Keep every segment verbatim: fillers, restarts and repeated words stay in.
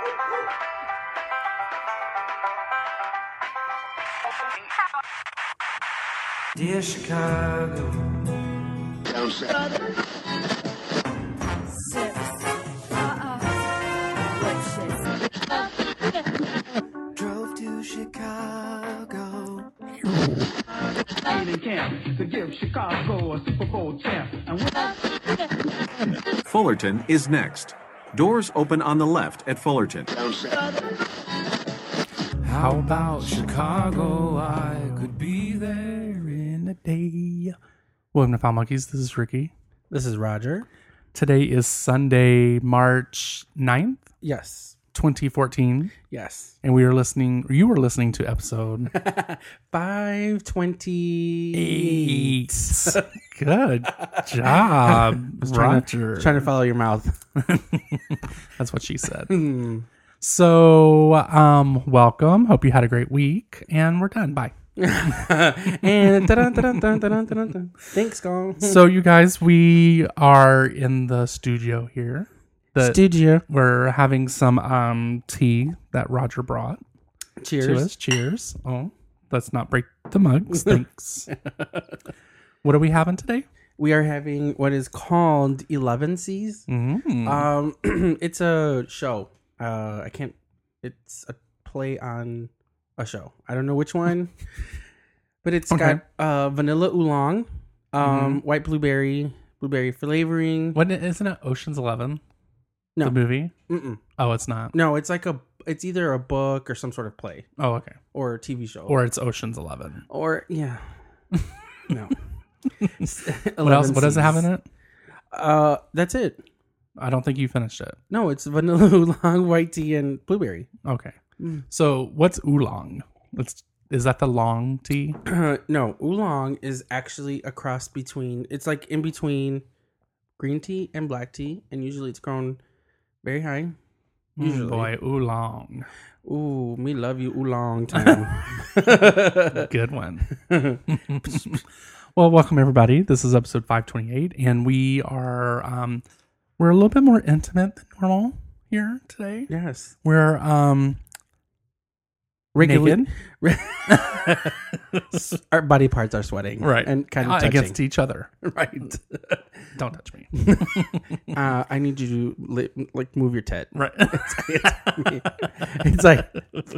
Dear Chicago. Drove to Chicago. Training camp to give Chicago a Super Bowl champ. And Fullerton is next. Doors open on the left at Fullerton. How about Chicago? I could be there in a day. Welcome to Foul Monkeys. This is Ricky. This is Roger. Today is Sunday, March ninth, Yes. twenty fourteen. Yes. And we are listening, or you were listening to episode five twenty-eight. eight. Good job, Trying to, Roger. trying to follow your mouth. That's what she said. So, um, welcome. Hope you had a great week. And we're done. Bye. and dun, dun, dun, dun, dun, dun, dun. Thanks, gone. So, you guys, we are in the studio here. The, Studio. We're having some um, tea that Roger brought Cheers. to us. Cheers. Oh, let's not break the mugs. Thanks. What are we having today? We are having what is called eleven C's. Mm. Um, it's a show. Uh, I can't. It's a play on a show. I don't know which one, but it's Okay. got uh, vanilla oolong, um, white blueberry, blueberry flavoring. What isn't it? Ocean's Eleven. No. The movie. Mm-mm. Oh, it's not. No, it's like a. It's either a book or some sort of play Oh, okay. or a T V show Or it's Ocean's Eleven. or yeah. No. What else? What does it have in it? Uh, that's it. I don't think you finished it. No, it's vanilla oolong, white tea, and blueberry. Okay. Mm. So what's oolong? It's is that the long tea? No, oolong is actually a cross between. It's like in between green tea and black tea, and usually it's grown very high. Usually, Mm, boy, oolong. ooh, me love you oolong time. Good one. Well, welcome everybody. This is episode five twenty-eight, and we are um we're a little bit more intimate than normal here today. Yes, We're um Regular- naked, our body parts are sweating, right, and kind of Uh, touching. against each other. Right. Don't touch me. uh, I need you to li- like move your tit. Right. It's like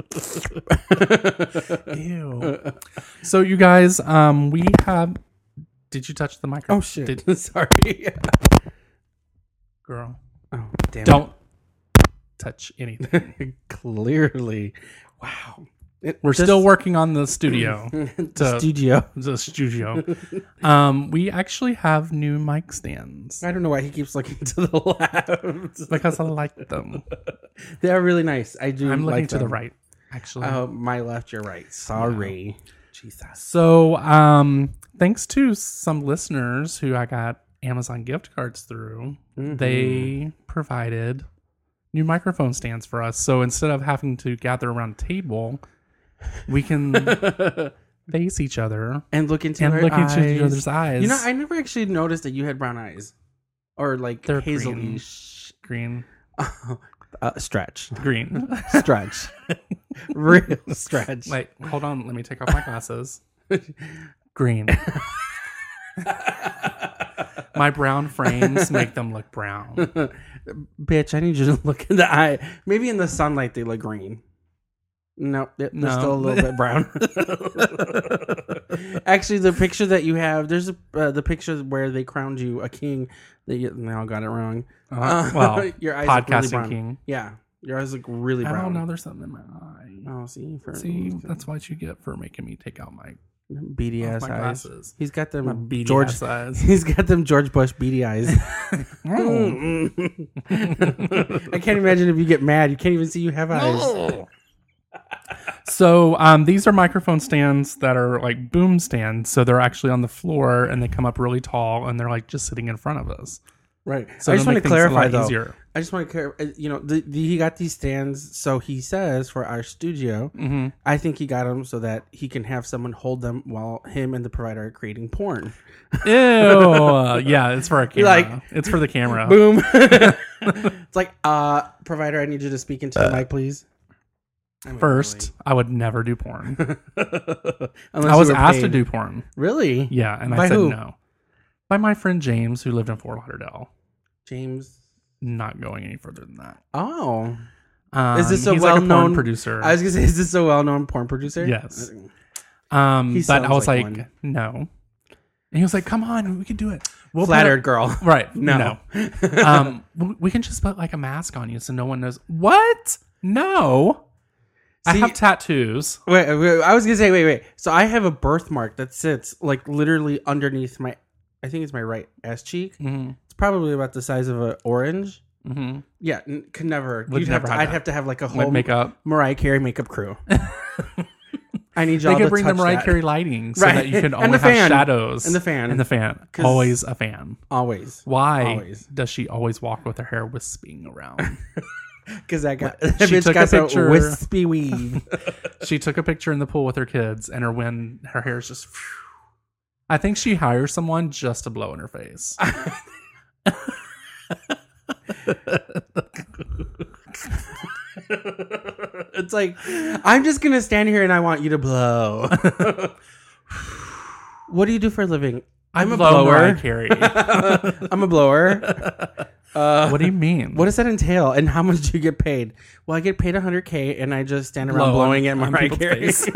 Ew. So you guys, um, we have. Did you touch the microphone? oh shit. Did, Sorry. girl, Oh damn. don't touch anything. it. Clearly. Wow. It We're just- still working on the studio. to- studio. the studio. Um, we actually have new mic stands I don't know why he keeps looking to the left. because I like them. They are really nice. I do. I'm looking like to the them. right, actually. Oh, my left, your right. Sorry. Jesus. So, um, thanks to some listeners who I got Amazon gift cards through, Mm-hmm. they provided new microphone stands for us. So instead of having to gather around a table, we can face each other And look into and her look eyes. into each other's eyes. You know, I never actually noticed that you had brown eyes, or like They're hazel green. green, uh, stretch, green. stretch, real stretch. Wait, hold on. Let me take off my glasses. Green. My brown frames make them look brown. Bitch, I need you to look in the eye. Maybe in the sunlight they look green. Nope, they're No. still a little bit brown. Actually, the picture that you have, there's a, uh, the picture where they crowned you a king. That you now got it wrong. Uh, well, your eyes look really podcasting brown. king. Yeah, your eyes look really I brown. don't know. There's something in my eye. Oh, see, for See, that's what you get for making me take out my, beady off ass my eyes. glasses. He's got them My beady George. ass eyes. He's got them George Bush beady eyes. Oh. I can't imagine if you get mad. You can't even see you have eyes. So um, these are microphone stands that are like boom stands. So they're actually on the floor and they come up really tall and they're like just sitting in front of us. Right. So I it'll just want make to things a clarify lot though. easier. I just want to clarify. You know, the, the, he got these stands, so he says for our studio. Mm-hmm. I think he got them so that he can have someone hold them while him and the provider are creating porn. Ew. Yeah, it's for a camera. Like- it's for the camera. Boom. It's like, uh, provider, I need you to speak into the mic, please. I mean, First, I would never do porn. really. Unless I was you were asked to paid. do porn. Really? Yeah, and By I said who? no. By my friend James, who lived in Fort Lauderdale. James. Not going any further than that. Oh. Um, Is this a he's like well-known porn producer? I was gonna say, is this a well-known porn producer? Yes. Um, He but sounds I was like like, one. no. And he was like, "Come on, we can do it." We'll put Flattered a- girl. right? No. No. um, w- we can just put like a mask on you so no one knows. What? No. I See- have tattoos. Wait, wait, I was gonna say, wait, wait. So I have a birthmark that sits like literally underneath my, I think it's my right ass cheek. Mm-hmm. It's probably about the size of an orange. Mm-hmm. Yeah, n- could never. Would You'd never have to, have I'd that. have to have like a Like whole makeup. Mariah Carey makeup crew. I need They y'all could to bring the touch Mariah that. Carey lighting so Right. that you can And only the have fan. shadows And the fan. And the fan. 'Cause- Always a fan. Always, Why Always. does she always walk with her hair wisping around? because I got She that bitch took a got some picture- wispy weave. She took a picture in the pool with her kids, and her wind, her hair is just. I think she hires someone just to blow in her face. It's like I'm just gonna stand here and I want you to blow. What do you do for a living? I'm a blow Mariah blower. Carey. I'm a blower. Uh, What do you mean? What does that entail? And how much do you get paid? Well, I get paid one hundred K and I just stand around Blow on- blowing at on Mariah people's Carey. face.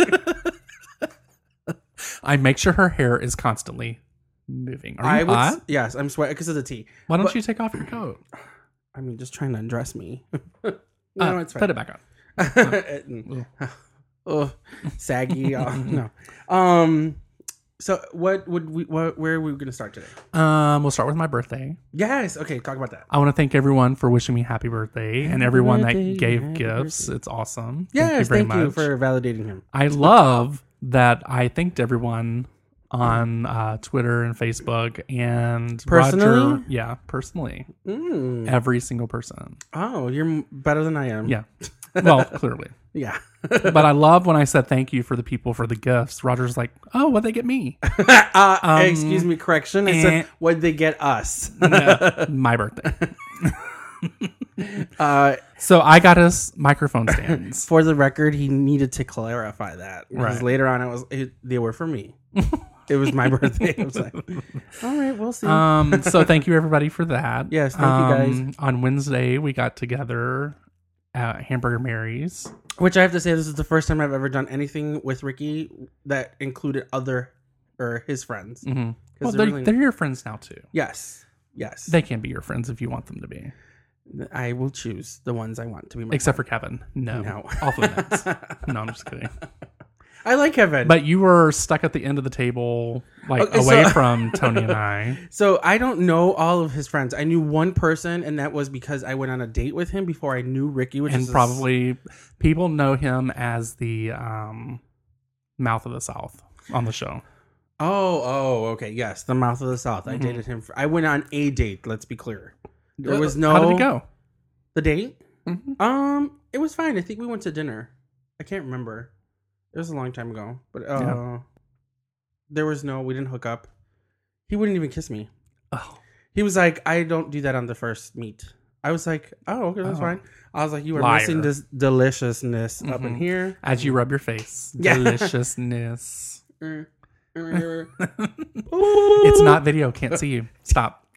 I make sure her hair is constantly moving. Are I you would, hot? s- yes, I'm sweating because of the tea. Why don't but- you take off your coat? I mean, just trying to undress me. no, Uh, it's Put fine. it back on. Oh, saggy. Oh, no. Um. So, what would we? What, where are we going to start today? Um, we'll start with my birthday. Yes. Okay. Talk about that. I want to thank everyone for wishing me happy birthday and everyone birthday, that gave happy gifts. birthday. It's awesome. Yes. thank you very Thank you much. for validating him. I love that I thanked everyone on uh, Twitter and Facebook and Personally? Roger. Yeah, personally, Mm. every single person. Oh, you're m- better than I am. Yeah, well, clearly. Yeah. But I love when I said thank you for the people for the gifts. Roger's like, "Oh, what they get me? uh, Um, excuse me. Correction. I eh. said, what'd they get us? No, my birthday." uh, So I got us microphone stands. for the record, he needed to clarify that because Right. later on, I was it, they were for me. It was my birthday. I was like, all right, we'll see. Um, so thank you everybody for that. Yes, thank you, guys. Um, On Wednesday, we got together at Hamburger Mary's. Which I have to say, this is the first time I've ever done anything with Ricky that included other or his friends. Mm-hmm. 'Cause Well, they're they're, really- they're your friends now too. Yes, yes. They can be your friends if you want them to be. I will choose the ones I want to be my Except for Kevin. No. No. Off limits. No, I'm just kidding. I like Kevin. But you were stuck at the end of the table, like Okay, away so- from Tony and I. So I don't know all of his friends. I knew one person, and that was because I went on a date with him before I knew Ricky, which And is a s- probably people know him as the um, mouth of the South on the show. Oh, oh, okay, yes, the mouth of the South. I Mhm. dated him. For, I went on a date. Let's be clear. There was no. How did it go? The date? Mhm. Um, it was fine. I think we went to dinner. I can't remember. It was a long time ago, but uh, Yeah. there was no. We didn't hook up. He wouldn't even kiss me. Oh, He was like, "I don't do that on the first meet." I was like, "Oh, okay, that's Oh. fine." I was like, "You are Liar. missing this deliciousness up in Mhm. here." as you rub your face. Yeah. Deliciousness. it's It's not video. Can't see you. Stop.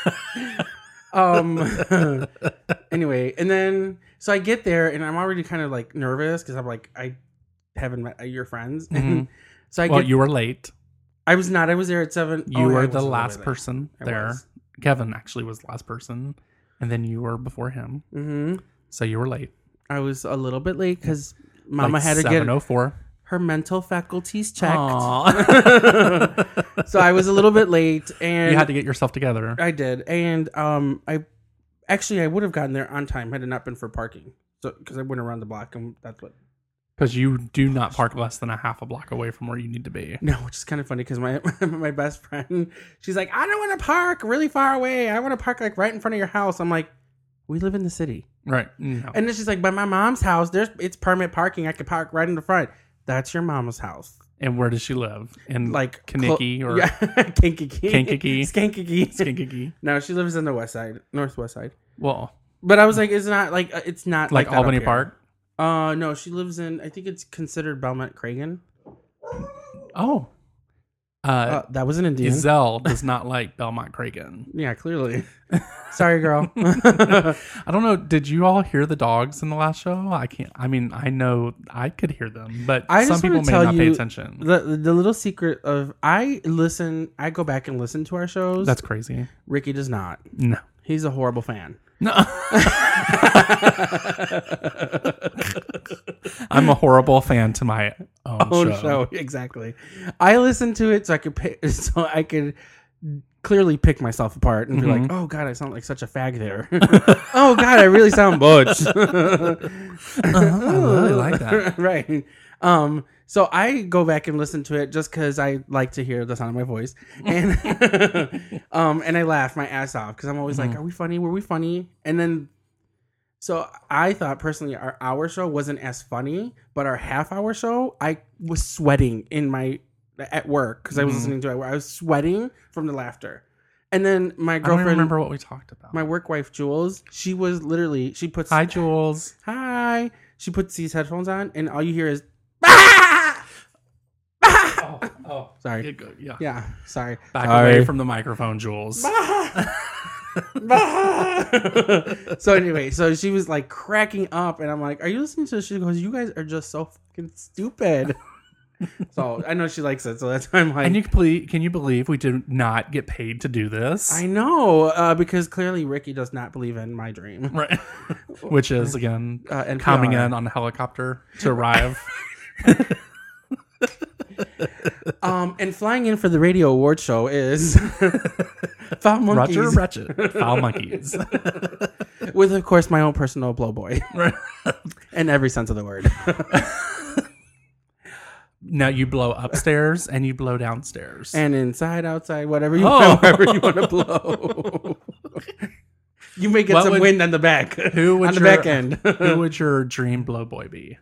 um anyway, and then so I get there and I'm already kind of like nervous because I'm like, I haven't met your friends. Mhm. So I Well, get you were late. I was not I was there at seven. You Oh, yeah, I were was the a little last bit late. person I there. was. Kevin actually was the last person. And then you were before him. Mhm. So you were late. I was a little bit late because Mama Like had to get seven oh four. her mental faculties checked. Aw. So I was a little bit late, and You had to get yourself together. I did, and um, I actually I would have gotten there on time had it not been for parking. So because I went around the block, and that's what Because you do not park less than a half a block away from where you need to be. No, which is kind of funny because my my best friend, she's like, I don't want to park really far away. I want to park like right in front of your house. I'm like, we live in the city. Right. No. And then she's like, but my mom's house, there's it's permit parking. I could park right in the front. That's your mom's house. And where does she live? In Like Kankakee clo- or yeah. Kankakee. Kankakee? Skankakee. Kankakee? No, she lives in the west side, northwest side. Well, But I was like, it's not like uh, it's not like, like, that up Albany here. Park? Uh, no, she lives in. I think it's considered Belmont Cragen. Oh. Uh, Uh, that was an Indian. Gazelle does not like Belmont Cragen. Yeah, clearly. Sorry, girl. I don't know. Did you all hear the dogs in the last show? I can't. I mean, I know I could hear them, but I some just people want may to tell not pay you attention. the the little secret of I listen. I go back and listen to our shows. That's crazy. Ricky does not. No. He's a horrible fan. No. I'm a horrible fan to my own, Own show. show, exactly. I listen to it so I could pick, so I could clearly pick myself apart and be Mm-hmm. like, "Oh God, I sound like such a fag there." Oh God, I really sound butch. I really like that. Right. Um. So I go back and listen to it just because I like to hear the sound of my voice, and um, and I laugh my ass off because I'm always Mm-hmm. like, "Are we funny? Were we funny?" And then, so I thought personally our hour show wasn't as funny, but our half hour show, I was sweating in my at work because I was Mm-hmm. listening to it. I was sweating from the laughter, and then my I don't even girlfriend, remember what we talked about. my work wife Jules, she was literally she puts Hi, Jules. hi, she puts these headphones on, and all you hear is. Oh, oh, Sorry. yeah. Yeah, sorry. Back Sorry. away from the microphone, Jules. So anyway, so she was like cracking up, and I'm like, "Are you listening to this?" She goes, "You guys are just so fucking stupid." So I know she likes it, so that's why I'm like, And you can believe, can you believe we did not get paid to do this? I know, uh, because clearly Ricky does not believe in my dream. Right. Which is, again, Uh, N P R. coming in on a helicopter to arrive. Um, and flying in for the radio award show is Foul Monkeys, Roger Wretched. Foul Monkeys. with of course my own personal blowboy, Right. in every sense of the word. Now you blow upstairs and you blow downstairs. And inside, outside, whatever you Oh. wherever you want to blow. You may get What some would- wind on the back. who would on the your, back end. who would your dream blowboy be?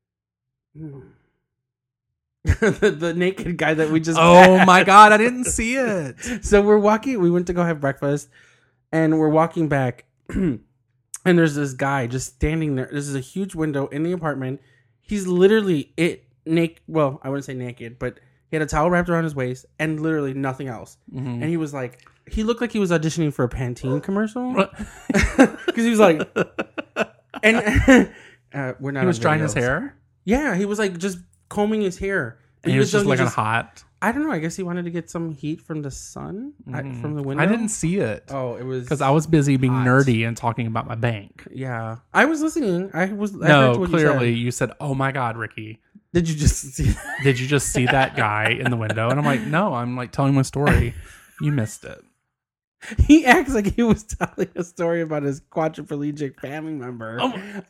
the, the naked guy that we just Oh met. my god, I didn't see it. So we're walking, we went to go have breakfast, and we're walking back, and there's this guy just standing there. This is a huge window in the apartment. He's literally it naked. Well, I wouldn't say naked, but he had a towel wrapped around his waist and literally nothing else. Mm-hmm. And he was like, he looked like he was auditioning for a Pantene commercial because he was like, and uh, we're not. He was on drying his videos. hair? Yeah, he was like just combing his hair. And he was just he looking hot. I don't know. I guess he wanted to get some heat from the sun, I, from the window. I didn't see it. Oh, it was Because I was busy being hot. nerdy and talking about my bank. Yeah, I was listening. I was. I heard No, what you clearly said. you said, "Oh my God, Ricky, Did you just see? did you just see that guy in the window?" And I'm like, "No, I'm like telling my story. You missed it." He acts like he was telling a story about his quadriplegic family member. Oh,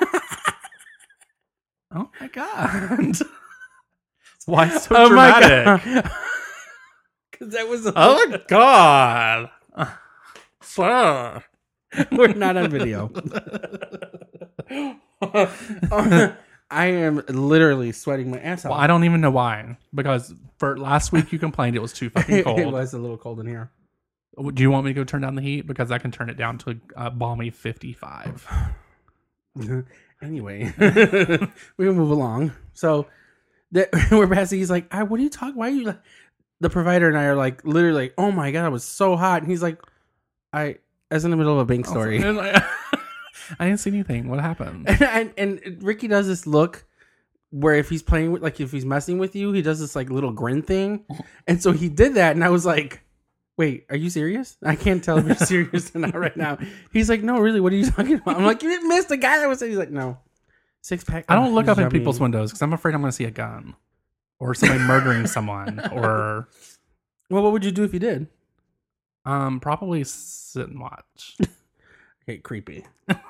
oh my God! Why so Oh my dramatic? Because that was. A, Oh my God! Sir. we're not on video. I am literally sweating my ass off. Well, I don't even know why. Because for last week you complained it was too fucking cold. It was a little cold in here. Do you want me to go turn down the heat? Because I can turn it down to a balmy fifty-five. Anyway, we can move along. So that we're passing. He's like, "I, what are you talking? Why are you?" Like, the provider and I are like, literally, like, "Oh my God, it was so hot." And he's like, "I, as in the middle of a bank story." And I, I didn't see anything. What happened? and, and and Ricky does this look where if he's playing with, like, if he's messing with you, he does this like little grin thing. And so he did that, and I was like, "Wait, are you serious? I can't tell if you're serious or not right now." He's like, "No, really, what are you talking about?" I'm like, "You didn't miss the guy that was saying." He's like, "No, six pack." I don't look Oh, up in yummy. people's windows because I'm afraid I'm going to see a gun or somebody murdering someone or Well, what would you do if you did? um probably sit and watch. Okay, creepy.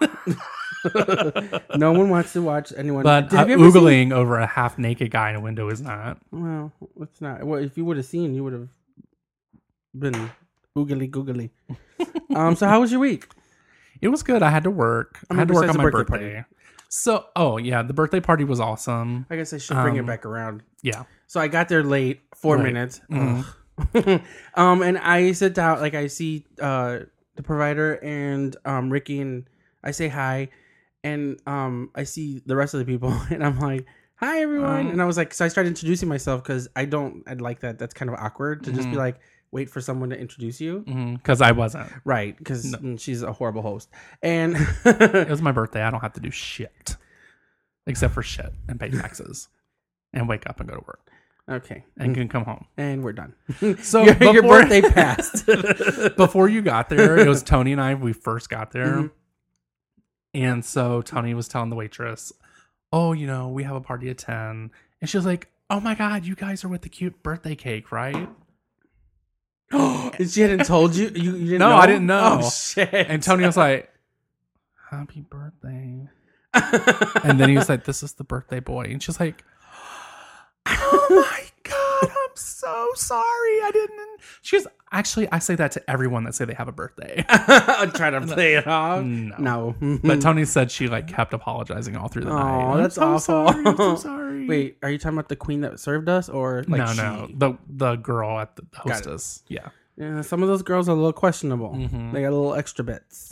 No one wants to watch anyone. But uh, Have you ever seen- oogling over a half naked guy in a window is not. Well, it's not. Well, if you would have seen, you would have been oogly googly. um. So, how was your week? It was good. I had to work. I, I mean, had to work besides on the my birthday birthday. party. So, oh yeah, the birthday party was awesome. I guess I should bring it Um, back around. Yeah. So I got there late, four Right. minutes. Mhm. Ugh. um, and I sit down, like I see uh the provider and um Ricky, and I say hi, and um I see the rest of the people, and I'm like, hi everyone, Um, and I was like, so I started introducing myself because I don't, I'd like that. That's kind of awkward to just be Mhm. like, wait for someone to introduce you, Because I wasn't. right? Because No. she's a horrible host, and It was my birthday. I don't have to do shit. Except for shit and pay taxes. And wake up and go to work. okay, And can come home. and we're done. So your, your before- birthday passed. Before you got there, it was Tony and I. We first got there, Mhm. and so Tony was telling the waitress, "Oh, you know, we have a party at ten," and she was like, "Oh my god, you guys are with the cute birthday cake, right?" And she hadn't told you. You, you didn't No, know? I didn't know. Oh shit! And Tony was like, "Happy birthday!" And then he was like, "This is the birthday boy," and she's like, "Oh my god, I'm so sorry, I didn't." She goes, "Actually, I say that to everyone that say they have a birthday." Try to play it off. No. No. But Tony said she like kept apologizing all through the night. Oh, I'm that's so awful. Sorry, I'm so sorry. Wait, are you talking about the queen that served us, or like no, she? no, the the girl at the it. hostess. Yeah. Yeah, some of those girls are a little questionable. Mhm. They got a little extra bits.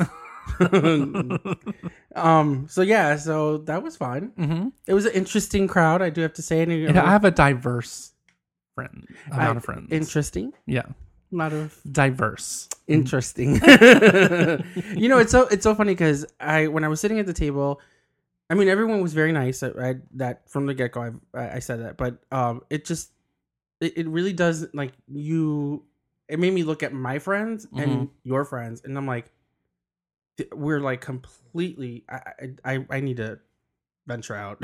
um. So yeah. So that was fun. Mm-hmm. It was an interesting crowd. I do have to say. And, And I have a diverse friend amount I- of friends. Interesting. yeah, A lot of diverse. interesting. You know, it's so it's so funny because I when I was sitting at the table, I mean, everyone was very nice. I, I that from the get go, I, I said that, but um, it just it, it really does like you. It made me look at my friends and Mhm. your friends, and I'm like, th- we're like completely. I I I, I need to venture out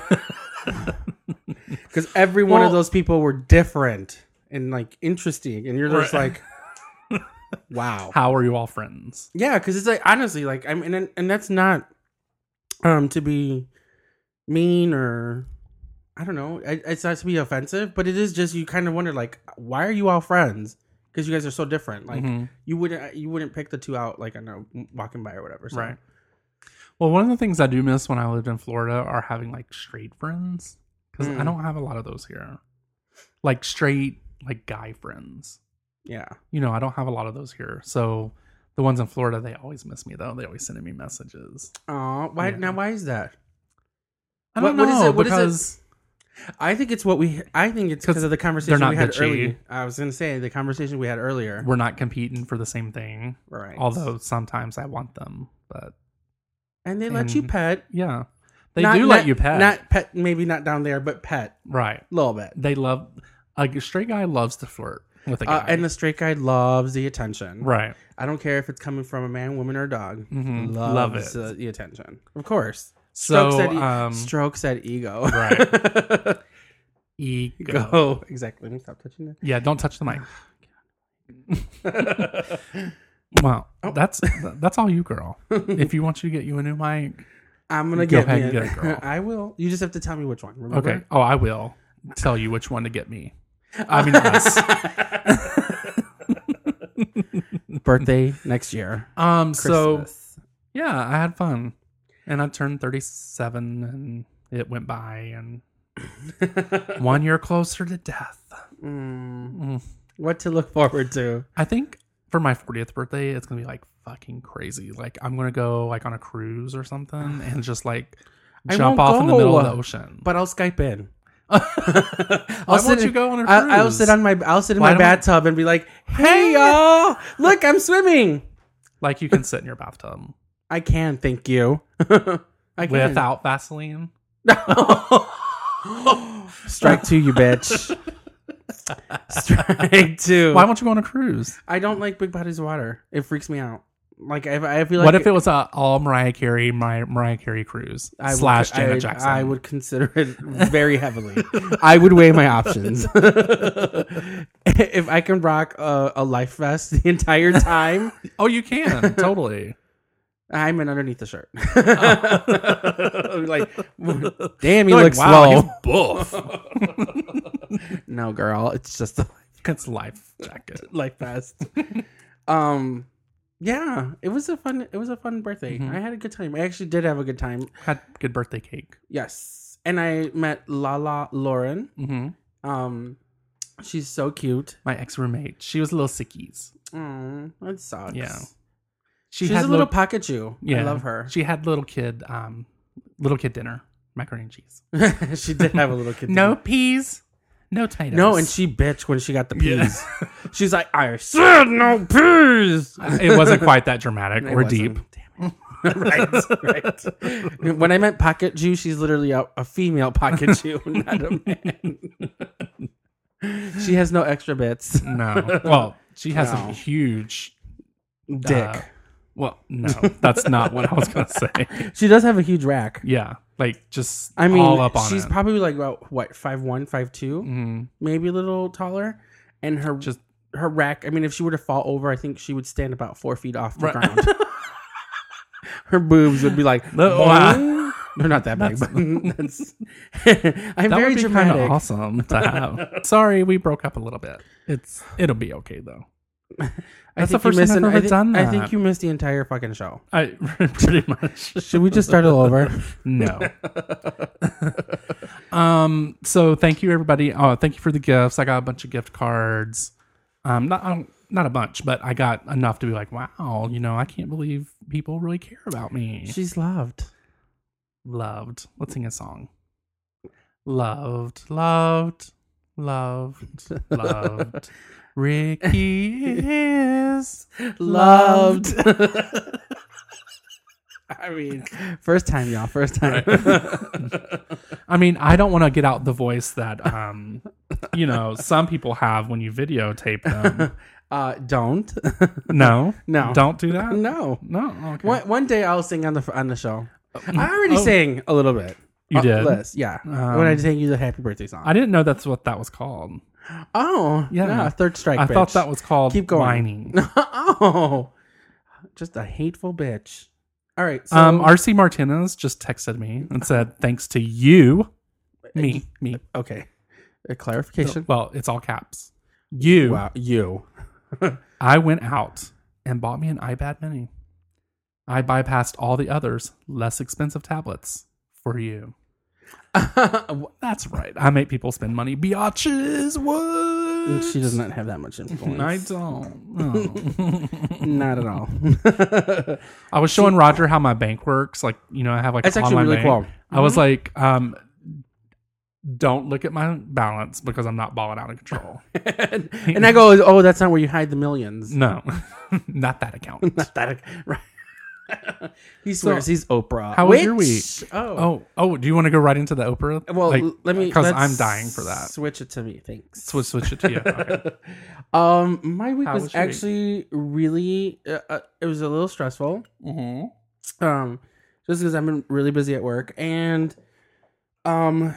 because every one of Well- those people were different and like interesting, and you're just Right. like, wow. How are you all friends? Yeah, because it's like honestly, like I mean, and, and that's not um to be mean or I don't know. It, it's not to be offensive, but it is just you kind of wonder like, why are you all friends? Because you guys are so different. Like Mhm. you wouldn't you wouldn't pick the two out like I know walking by or whatever. So. Right. Well, one of the things I do miss when I lived in Florida are having like straight friends because I Mm. don't have a lot of those here. Like straight, like guy friends. Yeah. You know, I don't have a lot of those here. So the ones in Florida, they always miss me though. They always sending me messages. Oh, why Yeah. now? Why is that? I What- don't what is know it- what is it? because I think it's what we. I think it's because of the conversation not we had bitchy. earlier. I was going to say the conversation we had earlier. we're not competing for the same thing. Right. Although sometimes I want them, but and they let you and- pet. yeah, they Not- do let not- you pet. Not pet. Maybe not down there, but pet right. a little bit. They love a straight guy loves to flirt with a guy, Uh, and the straight guy loves the attention. right. I don't care if it's coming from a man, woman, or dog. Mhm. Loves Love it. uh, the attention. Of course. So, Strokes that, e- um, strokes that ego. Right. Ego. Go. Exactly. Let me stop touching that. Yeah, don't touch the mic. Well, Oh. that's that's all you, girl. If you want you to get you a new mic, I'm gonna Go get ahead me. and a- get it, girl. I will. You just have to tell me which one. Remember? okay. Oh, I will tell you which one to get me. I mean us. Birthday next year. Um. So Christmas. yeah, I had fun, and I turned thirty-seven, and it went by, and one year closer to death. Mm. Mm. What to look forward to? I think for my fortieth birthday, it's gonna be like fucking crazy. Like I'm gonna go like on a cruise or something, and just like I jump won't off in the middle of go, the ocean. But I'll Skype in. Why I'll won't sit you in- go on a cruise? I, I'll sit on my. I'll sit in Why my don't- bathtub and be like, "Hey y'all, look, I'm swimming." Like you can sit in your bathtub I can, thank you. I can. without Vaseline. Strike two, you bitch. Strike two. Why won't you go on a cruise? I don't like big bodies of water. It freaks me out. Like I, I feel like What if it was a all Mariah Carey, my Mariah Carey cruise I would- slash Janet I, Jackson? I would consider it very heavily. I would weigh my options. If I can rock a, a life vest the entire time, Oh, you can totally. I meant underneath the shirt. Oh. Like, damn, he Like, looks wow, slow. he's buff. No, girl, it's just a It's life jacket. life vest. um, yeah, it was a fun. It was a fun birthday. Mhm. I had a good time. I actually did have a good time. Had good birthday cake. Yes, and I met Lala Lauren. Mm-hmm. Um, she's so cute. My ex roommate. She was a little sickies. Oh, that sucks. Yeah. She She she's had a little pocket Jew. Yeah, I love her. She had little kid, um, little kid dinner, macaroni and cheese. She did have a little kid. No peas, no tomatoes. No, and she bitched when she got the Yeah. peas. She's like, I said no peas. it wasn't quite that dramatic It or wasn't. deep. Damn it. right, right. When I meant pocket Jew, she's literally a, a female pocket Jew, not a man. She has no extra bits. No, well, she has No. a huge Dick. uh, well, no, that's not what I was gonna say. She does have a huge rack. Yeah, like just I mean, all up on she's it. probably like about what five one, five two, Mhm. maybe a little taller, and her Just- just her rack. I mean, if she were to fall over, I think she would stand about four feet off the Right. ground. Her boobs would be like, No, boing. They're not that big, but that's. I'm That very would be kind dramatic. of awesome to have. Sorry, we broke up a little bit. It's it'll be okay though. I That's the think you first missed time an- I've I ever think- done I that. think you missed the entire fucking show. I pretty much. Should we just start it all over? No. um. So thank you everybody. Oh, thank you for the gifts. I got a bunch of gift cards. Um. Not um, not a bunch, but I got enough to be like, wow. You know, I can't believe people really care about me. She's loved. Loved. Let's sing a song. Loved. Loved. Loved. Loved. Ricky is Loved. I mean, first time, y'all. First time. I mean, I don't want to get out the voice that, um, you know, some people have when you videotape them. uh, don't. No, No. don't do that. No. No, okay. One, one day I'll sing on the on the show. I already Oh. sang a little bit. You Uh, did? Liz, yeah. Um, when I sang you the happy birthday song. I didn't know that's what that was called. oh, Yeah. yeah. Third strike. I thought bitch. that was called Keep going. whining. Oh, just a hateful bitch. All right. So, um, R C Martinez just texted me and said, "Thanks to you, me, me." okay. A clarification. Well, it's all caps. You. Wow, you. I went out and bought me an iPad Mini. I bypassed all the others, less expensive tablets for you. That's right. I make people spend money. Biatches, what? She does not have that much influence. I don't. No. Not at all. I was showing Roger how my bank works. Like, you know, I have like That's an actually online really bank. cool. I was like, um, don't look at my balance because I'm not balling out of control. And I go, oh, that's not where you hide the millions. No, not that account. Not that. Right. He swears he's Oprah. How was your Which- week? Oh. Oh, oh, do you want to go right into the Oprah? Well, Like, l- let me. because let's I'm dying for that. Switch it to me. Thanks. Switch, switch it to you. Okay. Um, my week How was, was your week? actually really. Uh, uh, it was a little stressful. Mm-hmm. Um, just because I've been really busy at work, and um,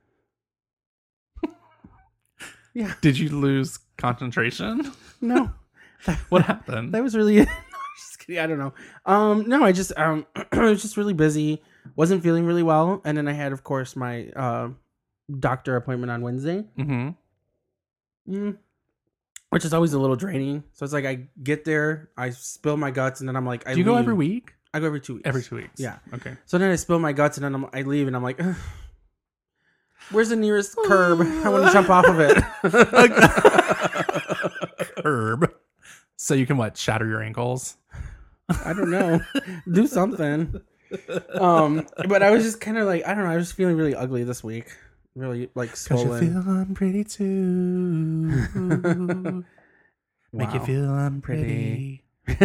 yeah, Did you lose concentration? no, What happened? that was really. Just kidding. I don't know. Um, no, I just um, I was just really busy. Wasn't feeling really well, and then I had, of course, my uh, doctor appointment on Wednesday. Mm-hmm. Mm. Which is always a little draining. So it's like I get there, I spill my guts, and then I'm like, I Do you go leave. every week? I go every two weeks. Every two weeks. Yeah. Okay. So then I spill my guts, and then I'm, I leave, and I'm like, ugh, where's the nearest curb? I want to jump off of it. Herb. So you can what? Shatter your ankles? I don't know. Do something. Um, but I was just kind of like, I don't know. I was feeling really ugly this week. Really like Cause you swollen. feel unpretty too. Make you Wow. feel unpretty.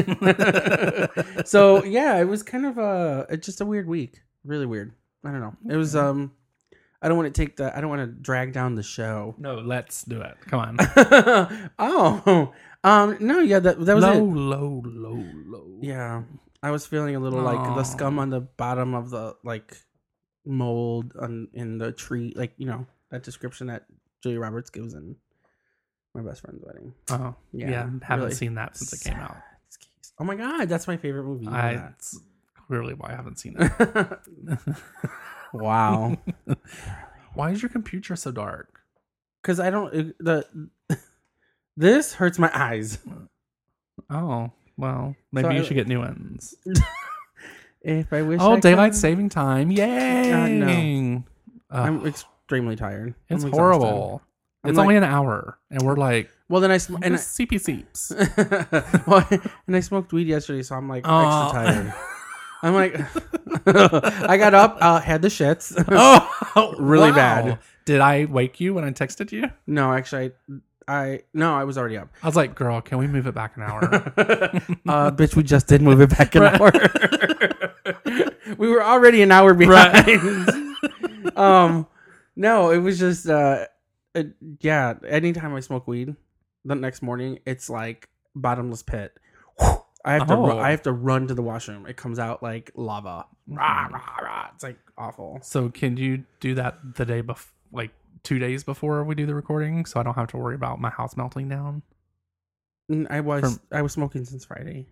So yeah, it was kind of a it's just a weird week. Really weird. I don't know. It was um I don't want to take the I don't want to drag down the show. No, let's do it. Come on. Oh. Um no, yeah, that that was low, it. low, low, low. Yeah. I was feeling a little like the Aw. scum on the bottom of the like mold on in the tree, like, you know, that description that Julia Roberts gives in My Best Friend's Wedding. Oh, yeah. Yeah, haven't really. seen that since it came out. Oh my god, that's my favorite movie. You know I that. clearly why I haven't seen it. Wow. Why is your computer so dark? Because I don't it- the this hurts my eyes. Oh, well, maybe So you I- should get new ones. If I wish. Oh, I daylight could. saving time! Yay! Uh, no. Ugh, I'm extremely tired. it's I'm exhausted. horrible. I'm It's like- only an hour, and we're like, Well, then I sm- and and I, C P Seeps. well, and I smoked weed yesterday, so I'm like Oh. extra tired. I'm like, I got up, uh, had the shits. Oh, Really wow. bad. Did I wake you when I texted you? No, actually, I, I no, I was already up. I was like, girl, can we move it back an hour? Uh, bitch, we just did move it back an hour. We were already an hour behind. um, no, it was just, uh, it, yeah. Anytime I smoke weed, the next morning it's like bottomless pit. I have to, Oh. ru- I have to run to the washroom. It comes out like lava. Rah, rah, rah. It's like awful. So can you do that the day before, like two days before we do the recording, so I don't have to worry about my house melting down? Mm, I was, From- I was smoking since Friday.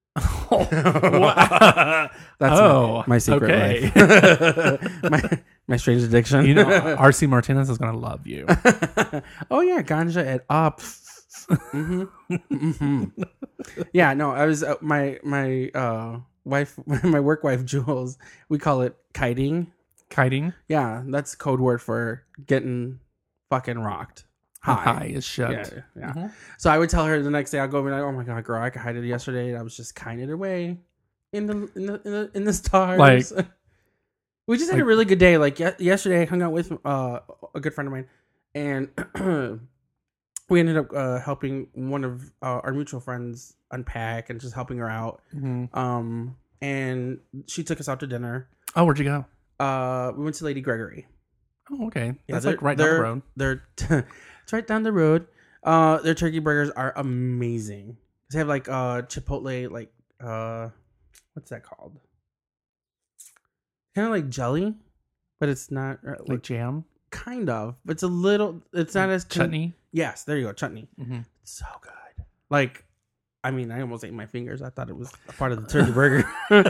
Wow. That's Oh, my, my secret okay. life. my, my strange addiction. You know, R C Martinez is gonna love you. Oh yeah, ganja it up. hmm hmm Yeah, no, I was uh, my my uh wife, my work wife Jules. We call it kiting. Kiting, Yeah, that's code word for getting fucking rocked. high, High. as shit. Yeah, yeah. Mhm. So I would tell her the next day. I'll go and be like, "Oh my god, girl, I kited yesterday, and I was just kiting her way in the in the in the, in the stars." Like- we just had a like- really good day. Like ye- yesterday, I hung out with uh, a good friend of mine, and we ended up uh, helping one of uh, our mutual friends unpack and just helping her out. Mhm. Um, and she took us out to dinner. Oh, where'd you go? Uh, we went to Lady Gregory. Oh, okay. Yeah, That's they're- like right down the they're- road. They're it's right down the road. Uh, their turkey burgers are amazing. They have like uh chipotle, like uh, what's that called? Kind of like jelly, but it's not uh, Like like jam, kind of. It's a little. It's not as con- chutney. Yes, there you go, chutney. Mm-hmm. It's so good. Like, I mean, I almost ate my fingers. I thought it was a part of the turkey burger.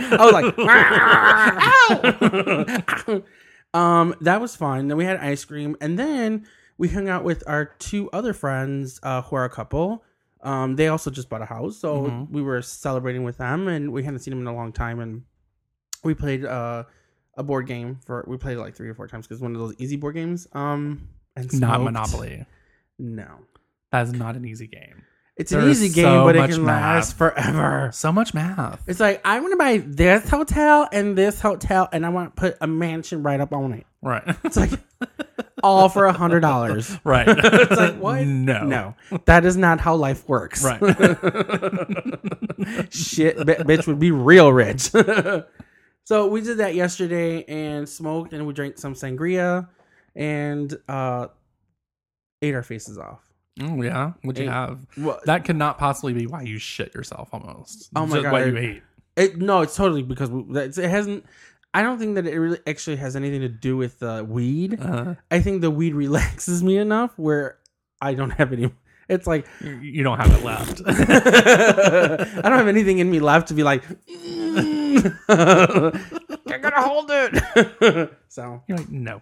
I was like, ow! um, that was fun. Then we had ice cream, and then we hung out with our two other friends uh, who are a couple. Um, they also just bought a house, so Mhm. we were celebrating with them, and we hadn't seen them in a long time, and we played uh, a board game for. We played it like three or four times because one of those easy board games. Um, and Not smoked. Monopoly. No. That is not an easy game. It's an There's easy game, so but it much can math. last forever. So much math. It's like, I'm going to buy this hotel and this hotel, and I want to put a mansion right up on it. Right. It's like all for a hundred dollars. Right. It's like, what? No. No, that is not how life works. Right. Shit, bi- bitch would be real rich. So we did that yesterday and smoked, and we drank some sangria and uh, ate our faces off. Oh, yeah. What'd you Hey, have? Well, That could not possibly be why you shit yourself almost. Oh my Just God. What you ate. It, no, it's totally because we, that's- it hasn't. I don't think that it really actually has anything to do with the weed. Uh, I think the weed relaxes me enough where I don't have any. It's like you, you don't have it left. I don't have anything in me left to be like. "Mm, I gotta hold it. So You're like, no.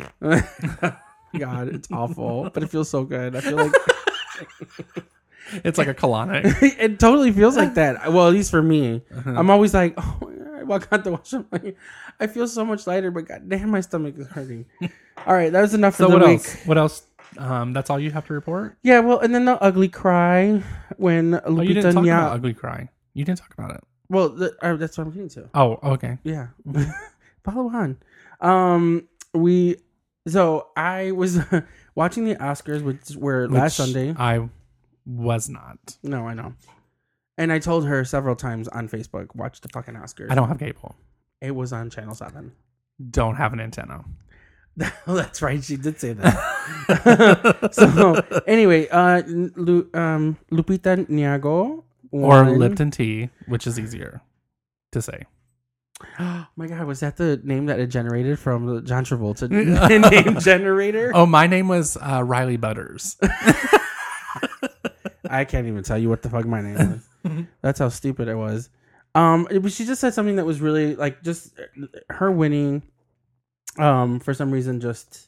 God, it's awful, but it feels so good. I feel like It's like a colonic. it totally feels like that. Well, at least for me, Uh-huh. I'm always like, oh, my God, I walk out the washroom. Like, I feel so much lighter, but God damn, my stomach is hurting. All right, that was enough for So the what week. else? What else? Um, that's all you have to report? Yeah, well, and then the ugly cry when Lupita Oh, you didn't talk Nya- about Ugly Cry. You didn't talk about it. Well, the, uh, that's what I'm getting to. Oh, okay. Yeah, follow on. Um, we so I was watching the Oscars, which were last Which Sunday. I was not. No, I know. And I told her several times on Facebook, watch the fucking Oscars. I don't have cable. It was on Channel seven. Don't have an antenna. Oh, that's right. She did say that. So anyway, uh, Lu, um, Lupita Nyong'o Or won- Lipton tea, which is easier to say. Oh my God, was that the name that it generated from the John Travolta name generator? Oh, my name was uh, Riley Butters. I can't even tell you what the fuck my name was. That's how stupid it was. Um, it was, she just said something that was really like just her winning. Um, for some reason, just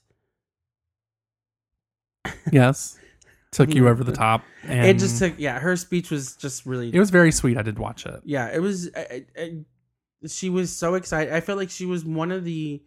Yes. Took you over the top. And it just took. Yeah, her speech was just really. It was very sweet. I did watch it. Yeah, it was. I, I, she was so excited. I felt like she was one of the,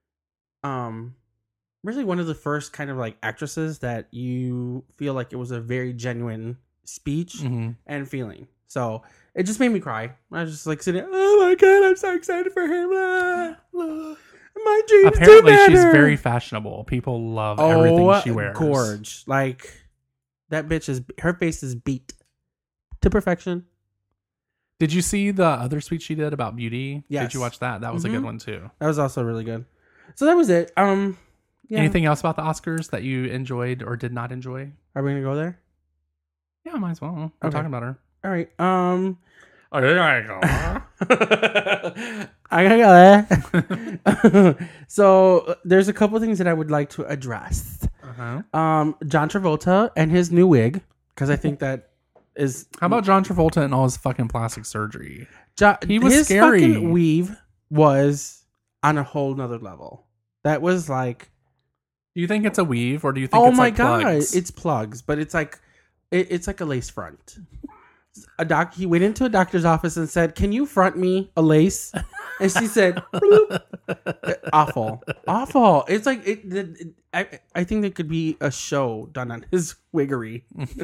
um, really one of the first kind of like actresses that you feel like it was a very genuine speech Mm-hmm. and feeling. So it just made me cry. I was just like sitting. Oh my god, I'm so excited for her. Blah, blah. My dreams Apparently, do she's matter. very fashionable. People love everything she wears. Gorge. Like that bitch is. Her face is beat to perfection. Did you see the other speech she did about beauty? Yes. Did you watch that? That was Mhm. a good one too. That was also really good. So that was it. Um, yeah. Anything else about the Oscars that you enjoyed or did not enjoy? Are we gonna go there? Yeah, might as well. We're Okay. talking about her. All right. Um, Oh, yeah. I gotta go there. So there's a couple things that I would like to address. Uh-huh. Um, John Travolta and his new wig, because I think that is How about John Travolta and all his fucking plastic surgery? Jo- He was his scary. fucking weave was on a whole nother level. That was like, Do you think it's a weave or do you think oh it's my like god, plugs? it's plugs, but it's like it, it's like a lace front. A doc, he went into a doctor's office and said, "Can you front me a lace?" And she said, "Bloop." "Awful, awful." It's like it, it, it- I, I think there could be a show done on his wiggery.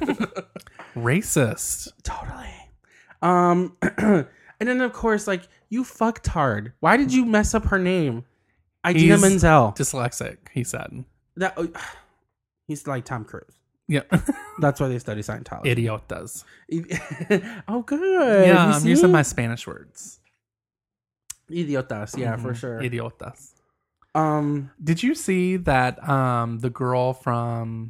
Racist. Totally. Um, and then of course, like you fucked hard. Why did you mess up her name? Idina He's Menzel. Dyslexic, he said. That he's like Tom Cruise. Yeah. That's why they study Scientology. Idiotas. Oh, good. Yeah, You I'm see? using my Spanish words. Idiotas. Yeah, for Mhm. sure. Idiotas. Um, Did you see that um the girl from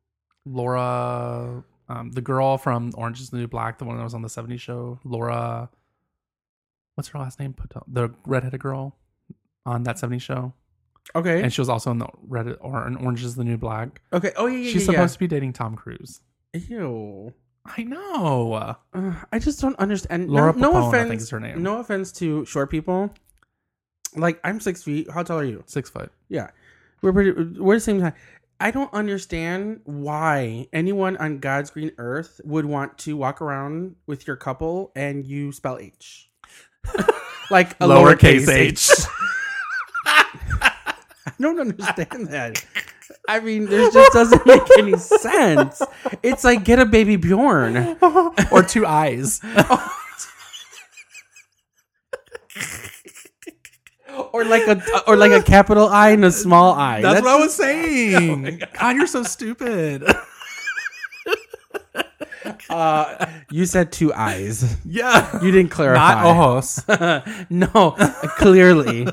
Laura um the girl from Orange is the New Black, the one that was on the seventies show, Laura what's her last name? Patel- The redheaded girl on that seventies show. okay. And she was also in the Reddit or in Orange is the New Black. Okay. Oh, yeah, yeah, She's yeah, supposed to be dating Tom Cruise. yeah. Ew. I know. Uh, I just don't understand. Laura no, no Papone, I offense. think is her name. No offense to short people. Like, I'm six feet. How tall are you? Six foot. Yeah. We're pretty, we're the same time. I don't understand why anyone on God's green earth would want to walk around with your couple and you spell H. Like a lowercase, H. I don't understand that. I mean, there just doesn't make any sense. It's like get a baby Bjorn. Or two eyes. Or like a or like a capital I and a small I. That's, what I was just- saying. God, you're so stupid. Uh, you said two eyes. Yeah. You didn't clarify. Not ojos. No, clearly.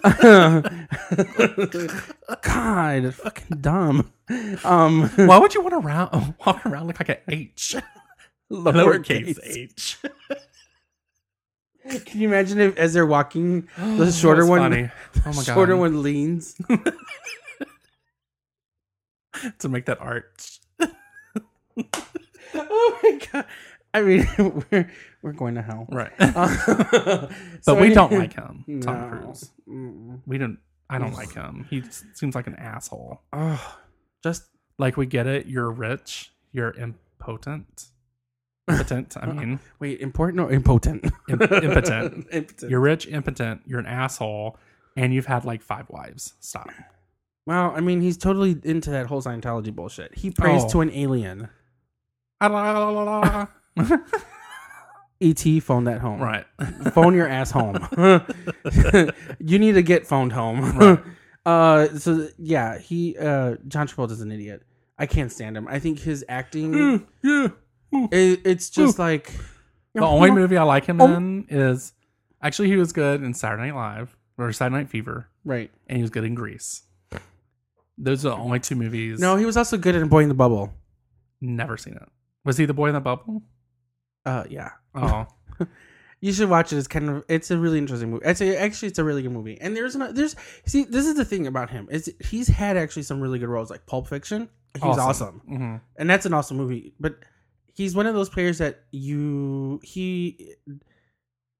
God, fucking dumb. Um, Why would you want to round, walk around look like an H? lowercase. H. Can you imagine if, as they're walking, the shorter one, Funny. Oh my god. shorter one leans? To make that art. Oh my god! I mean, we're we're going to hell, Right. Uh, But so we any- don't like him, Tom No. Cruise. Mm. We don't. I don't like him. He s- seems like an asshole. Oh, just Like we get it. You're rich. You're impotent. Impotent. I mean, wait, important or impotent? Im- impotent. Impotent. You're rich, impotent. You're an asshole, and you've had like five wives. Stop. Well, I mean, he's totally into that whole Scientology bullshit. He prays Oh. to an alien. right. E T phone that home. Phone your ass home. You need to get phoned home. Right. Uh, so yeah, he uh, John Travolta's an idiot. I can't stand him. I think his acting, Yeah. it, it's just like The only movie I like him Oh. in is actually he was good in Saturday Night Live or Saturday Night Fever, right. and he was good in Grease. Those are the only two movies. No, he was also good in Boy in the Bubble. Never seen it. Was he the boy in the bubble? Uh, yeah. Oh, You should watch it. It's kind of it's a really interesting movie. It's a, actually it's a really good movie. And there's not there's see this is the thing about him is he's had actually some really good roles like Pulp Fiction. He's awesome, hmm and that's an awesome movie. But he's one of those players that you he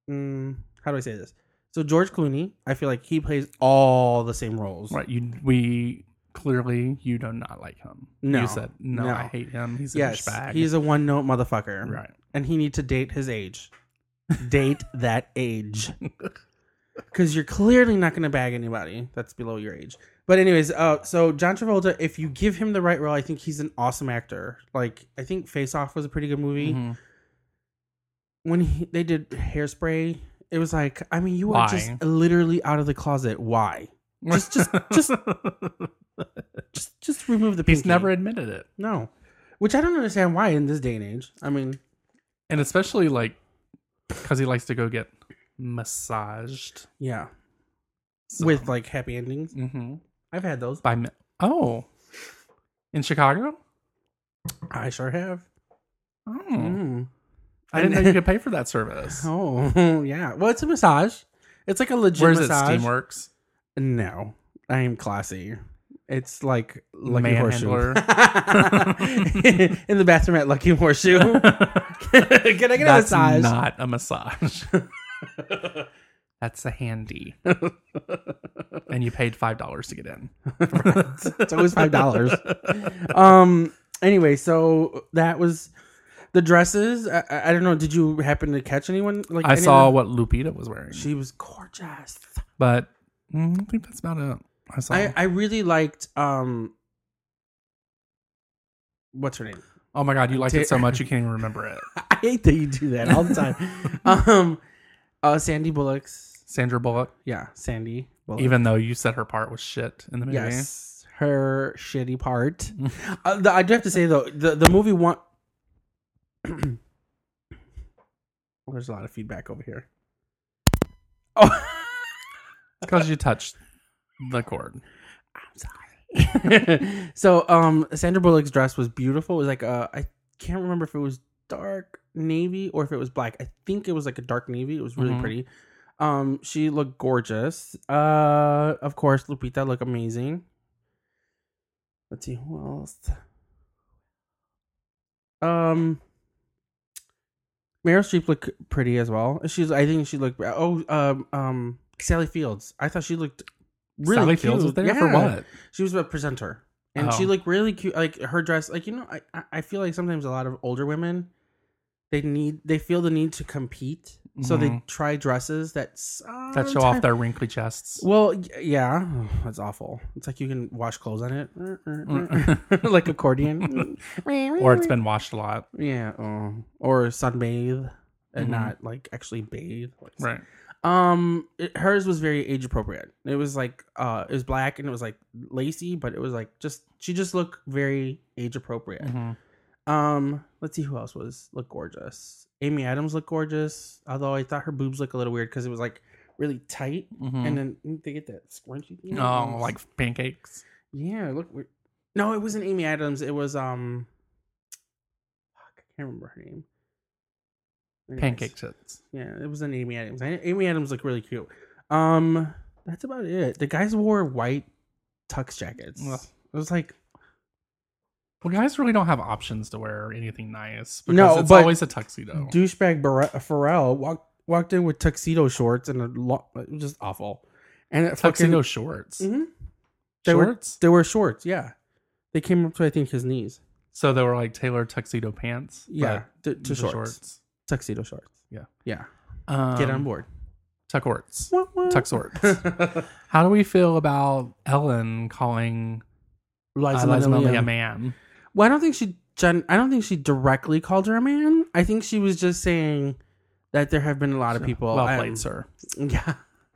mm, how do I say this? So George Clooney, I feel like he plays all the same roles. Right. You we clearly you do not like him. No. You said no, No. I hate him. He's a Yes, douchebag. he's a one note motherfucker. Right. And he needs to date his age. Date that age. Because you're clearly not going to bag anybody that's below your age. But anyways, uh, so John Travolta, if you give him the right role, I think he's an awesome actor. Like, I think Face Off was a pretty good movie. Mhm. When he, they did Hairspray, it was like, I mean, you are Why? just literally out of the closet. Why? Just, just, just, just, just remove the. He's pinky. never admitted it. No, which I don't understand why in this day and age. I mean, And especially like because he likes to go get massaged. yeah, So- with like happy endings. Mm-hmm. I've had those. By me- oh, in Chicago. I sure have. Oh, Mm. I didn't know you could pay for that service. Oh, yeah. Well, it's a massage. It's like a legit Where's it? massage. Steamworks. No, I am classy. It's like Lucky Horseshoe. Manhandler. In the bathroom at Lucky Horseshoe. Can I get a That's massage? not a massage. That's a handy. And you paid five dollars to get in. It's always five dollars. Um. Anyway, so that was the dresses. I, I I don't know. Did you happen to catch anyone? Like I any saw of what Lupita was wearing, them? She was gorgeous. but mm, I think that's about it. I saw. I I really liked um. What's her name? oh my god, you liked Ta- it so much you can't even remember it. I hate that you do that all the time. um, uh, Sandy Bullock's. Sandra Bullock, Yeah, Sandy Bullock. even though you said her part was shit in the movie. Yes, her shitty part. uh, the, I do have to say though, the the movie one. Well, there's a lot of feedback over here. Oh, Because you touched the cord. so um, Sandra Bullock's dress was beautiful. It was like uh, I can't remember if it was dark navy or if it was black. I think it was like a dark navy. It was really Mhm. pretty. Um, she looked gorgeous. Uh, of course, Lupita looked amazing. Let's see who else. Um, Meryl Streep looked pretty as well. She's, I think she looked. Oh, um, um, Sally Fields. I thought she looked really Sally cute. Fields was there for Yeah. what? She was a presenter, and Oh. she looked really cute. Like her dress, like you know, I I- I feel like sometimes a lot of older women, they need they feel the need to compete, so they Mhm. try dresses that That show off their wrinkly chests. Well, y- yeah, oh, that's awful. It's like you can wash clothes on it, like accordion, Or it's been washed a lot. yeah, oh. Or sunbathe and Mhm. not like actually bathe. Right. Um, it, hers was very age appropriate. It was like uh, it was black and it was like lacy, but it was like just she just looked very age appropriate. Mhm. Um, let's see who else was looked gorgeous. Amy Adams looked gorgeous, although I thought her boobs looked a little weird because it was like really tight, Mhm. and then they get that scrunchy thing. Oh, like pancakes. yeah, look weird. No, it wasn't Amy Adams. It was um, fuck, I can't remember her name. Anyways. Pancake tits. Yeah, it was an Amy Adams. I- Amy Adams looked really cute. Um, that's about it. The guys wore white tux jackets. Ugh. It was like, Well, guys really don't have options to wear anything nice. Because No, it's but always a tuxedo. douchebag Bar- Pharrell walked walked in with tuxedo shorts and a lot. It was just awful. And it Tuxedo fucking, shorts. Mhm. They were- Shorts? They were shorts. Yeah, they came up to I think his knees. So they were like tailored tuxedo pants. Yeah, to, but to the shorts. tuxedo shorts. Yeah. Yeah. Um, Get on board. Tuckorts. Wah, wah. Tuxorts. How do we feel about Ellen calling Liza uh, Liza Minnelli Minnelli a- a man? Well, I don't think she. Gen- I don't think she directly called her a man. I think she was just saying that there have been a lot of people. Well um, played, sir. Yeah.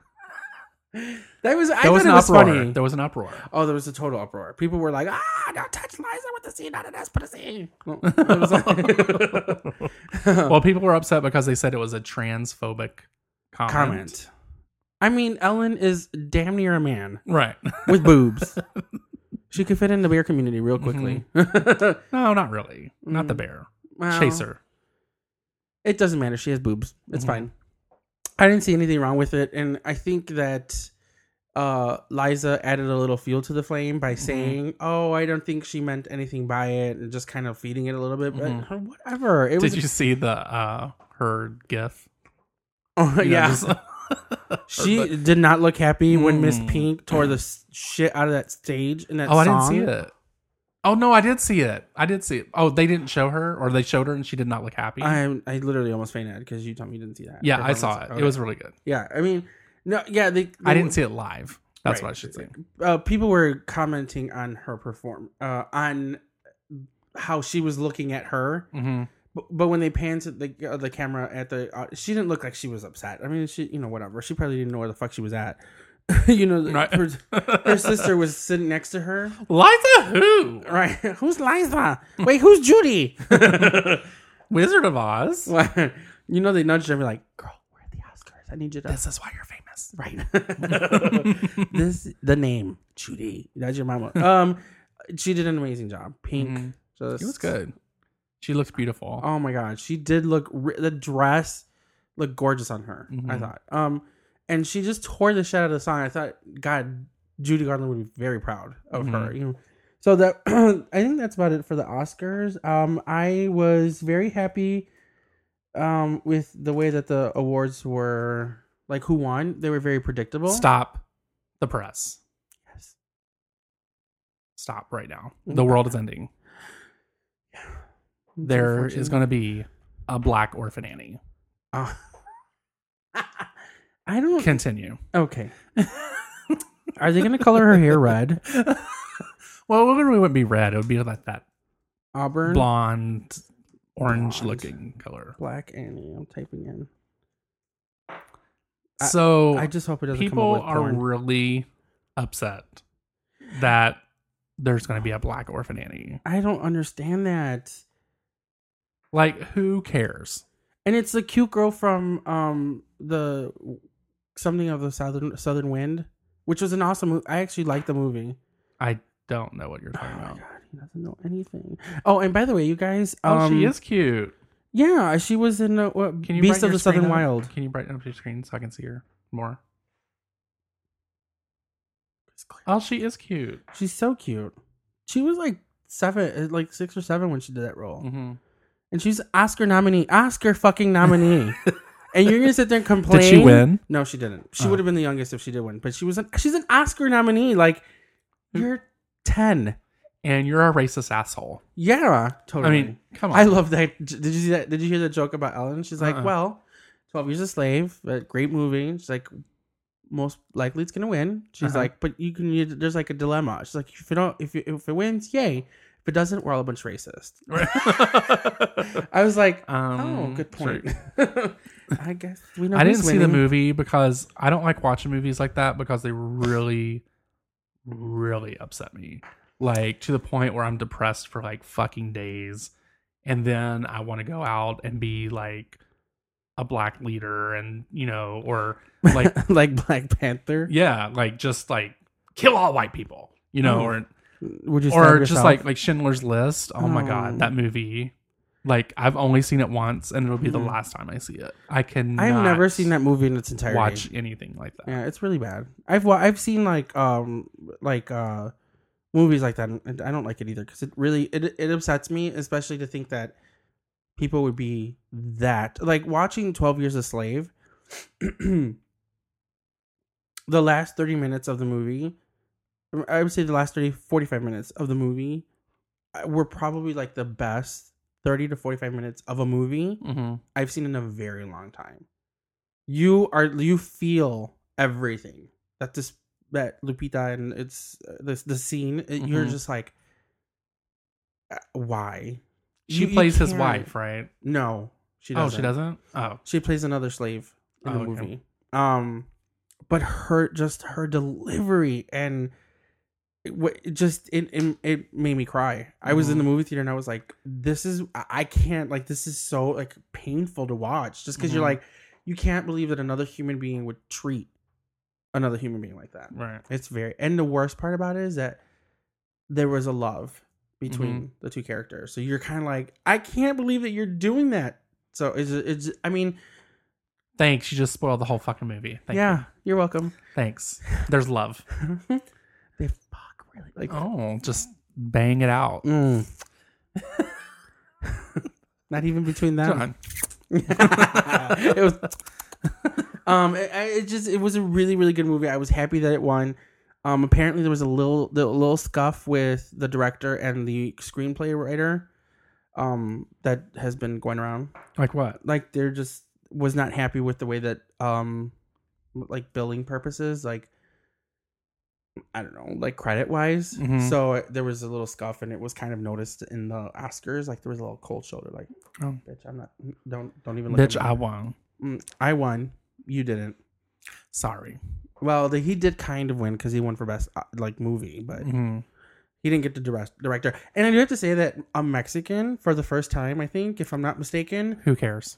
That was. I There was thought an it was uproar. funny. There was an uproar. Oh, there was a total uproar. People were like, "Ah, don't touch Liza with the C, not an S, but a C." Well, it was like- Well, people were upset because they said it was a transphobic comment. comment. I mean, Ellen is damn near a man Right. with boobs. She could fit in the bear community real quickly. No, not really. Not the bear. Well, Chaser. It doesn't matter. She has boobs. It's Mhm. fine. I didn't see anything wrong with it, and I think that uh, Liza added a little fuel to the flame by saying, "Oh, I don't think she meant anything by it," and just kind of feeding it a little bit. But Mhm. whatever. It Did was. you see the uh her gif? Oh, You know, yeah. just- She did not look happy when Miss Mm. Pink tore the s- shit out of that stage in that oh, I song. didn't see it. Oh no, I did see it. I did see it. Oh, they didn't show her, or they showed her and she did not look happy. I I literally almost fainted because you told me you didn't see that. yeah, I saw it. performance. It was really good. Yeah, I mean, no, yeah, they, I didn't see it live. That's Right. what I should say. Uh, people were commenting on her perform, uh, on how she was looking at her, Mm-hmm. but, but when they panned to the uh, the camera at the, uh, she didn't look like she was upset. I mean, she, you know, whatever. She probably didn't know where the fuck she was at. you know, Right. her, her sister was sitting next to her. Liza who? Right? Who's Liza? Wait, who's Judy? Wizard of Oz. You know, they nudged her and be like, "Girl, we're at the Oscars. I need you to." This is why you're famous. Right. This the name Judy. That's your mama. Um, she did an amazing job. Pink. Mhm. Just, It was good. She looks beautiful. Oh my god, she did look. Re- the dress looked gorgeous on her. I Mhm. thought. Um, and she just tore the shit out of the song. I thought, God, Judy Garland would be very proud of her. Mhm. You know. So that I think that's about it for the Oscars. Um, I was very happy. Um, with the way that the awards were, like who won, they were very predictable. Stop the press. Yes. Stop right now. The world is ending. There is going to be a black orphan Annie. Uh, I don't. Continue. Okay. Are they going to color her hair red? Well, it really wouldn't be red. It would be like that Auburn? blonde, orange Blonde. looking color. Black Annie. I'm typing in. I- So I just hope it doesn't come people up with are porn. really upset that there's going to be a black orphan Annie. I don't understand that. Like, who cares? And it's the cute girl from um the something of the southern Southern Wind, which was an awesome movie. I actually liked the movie. I don't know what you're Oh talking my about. god, he doesn't know anything. Oh, and by the way, you guys, Oh, um, she is cute. Yeah, she was in uh, what, Can you Beast brighten of your the Southern screen up? Wild. Can you brighten up your screen so I can see her more? Oh, she is cute. She's so cute. She was like seven, like six or seven when she did that role, Mm-hmm. and she's Oscar nominee, Oscar fucking nominee. And you're gonna sit there and complain? Did she win? No, she didn't. She Oh. would have been the youngest if she did win, but she was an she's an Oscar nominee. Like you're ten. And you're a racist asshole. Yeah, totally. I mean, come on. I love that. Did you see that? Did you hear the joke about Ellen? She's like, Uh-uh. well, twelve Years a Slave, a great movie. She's like, most likely it's gonna win. She's Uh-huh. like, but you can. You, there's like a dilemma. She's like, if it don't, if it, if it wins, yay. If it doesn't, we're all a bunch of racist. I was like, Um, oh, good point. I guess we know. I who's didn't see the winning. movie because I don't like watching movies like that because they really, really upset me. Like to the point where I'm depressed for like fucking days. And then I want to go out and be like a black leader and, you know, or like, like Black Panther. yeah, like just like kill all white people, you know, Oh. or, Would you? or stab just yourself? like, like Schindler's List. Oh my Oh. God, that movie. Like I've only seen it once and it'll be the Mhm. last time I see it. I can I've never seen that movie in its entirety. watch anything like that. Yeah, it's really bad. I've wa- I've seen like um like uh movies like that, and I don't like it either because it really it it upsets me, especially to think that people would be that like watching twelve Years a Slave. The last thirty minutes of the movie, I would say the last thirty, forty-five minutes of the movie uh, were probably like the best thirty to forty-five minutes of a movie Mm-hmm. I've seen in a very long time. You are you feel everything that this that Lupita and it's uh, this the scene. it- You're Mhm. just like, uh, why? She You- you plays his can't- wife, right? No, she Oh, doesn't. she doesn't? Oh. She plays another slave in Oh, the okay. movie. Um, but her just her delivery and it, wa- it just it, it it made me cry. I was in Mhm. the movie theater and I was like, this is I I can't like this is so like painful to watch just because Mhm. you're like you can't believe that another human being would treat another human being like that. Right. It's very and the worst part about it is that there was a love between Mm-hmm. the two characters. So you're kind of like, I can't believe that you're doing that. So it's it's I mean, Thanks. You just spoiled the whole fucking movie. Thank yeah, you. you're welcome. Thanks. There's love. They fuck really like Oh, just bang it out. Mm. Not even between them. John. It was um, it, it just it was a really really good movie. I was happy that it won. Um, apparently there was a little the little scuff with the director and the screenplay writer. Um, that has been going around. Like what? Like they're just was not happy with the way that um, like billing purposes, like I don't know, like credit wise. Mhm. So there was a little scuff, and it was kind of noticed in the Oscars. Like there was a little cold shoulder. Like, Oh. bitch, I'm not. Don't don't even look Bitch, at me. I won. Mm, I won. You didn't. Sorry. Well, the, he did kind of win because he won for best uh, like movie, but hmm he didn't get the direct, director. And I do have to say that a Mexican for the first time, I think, if I'm not mistaken, Who cares?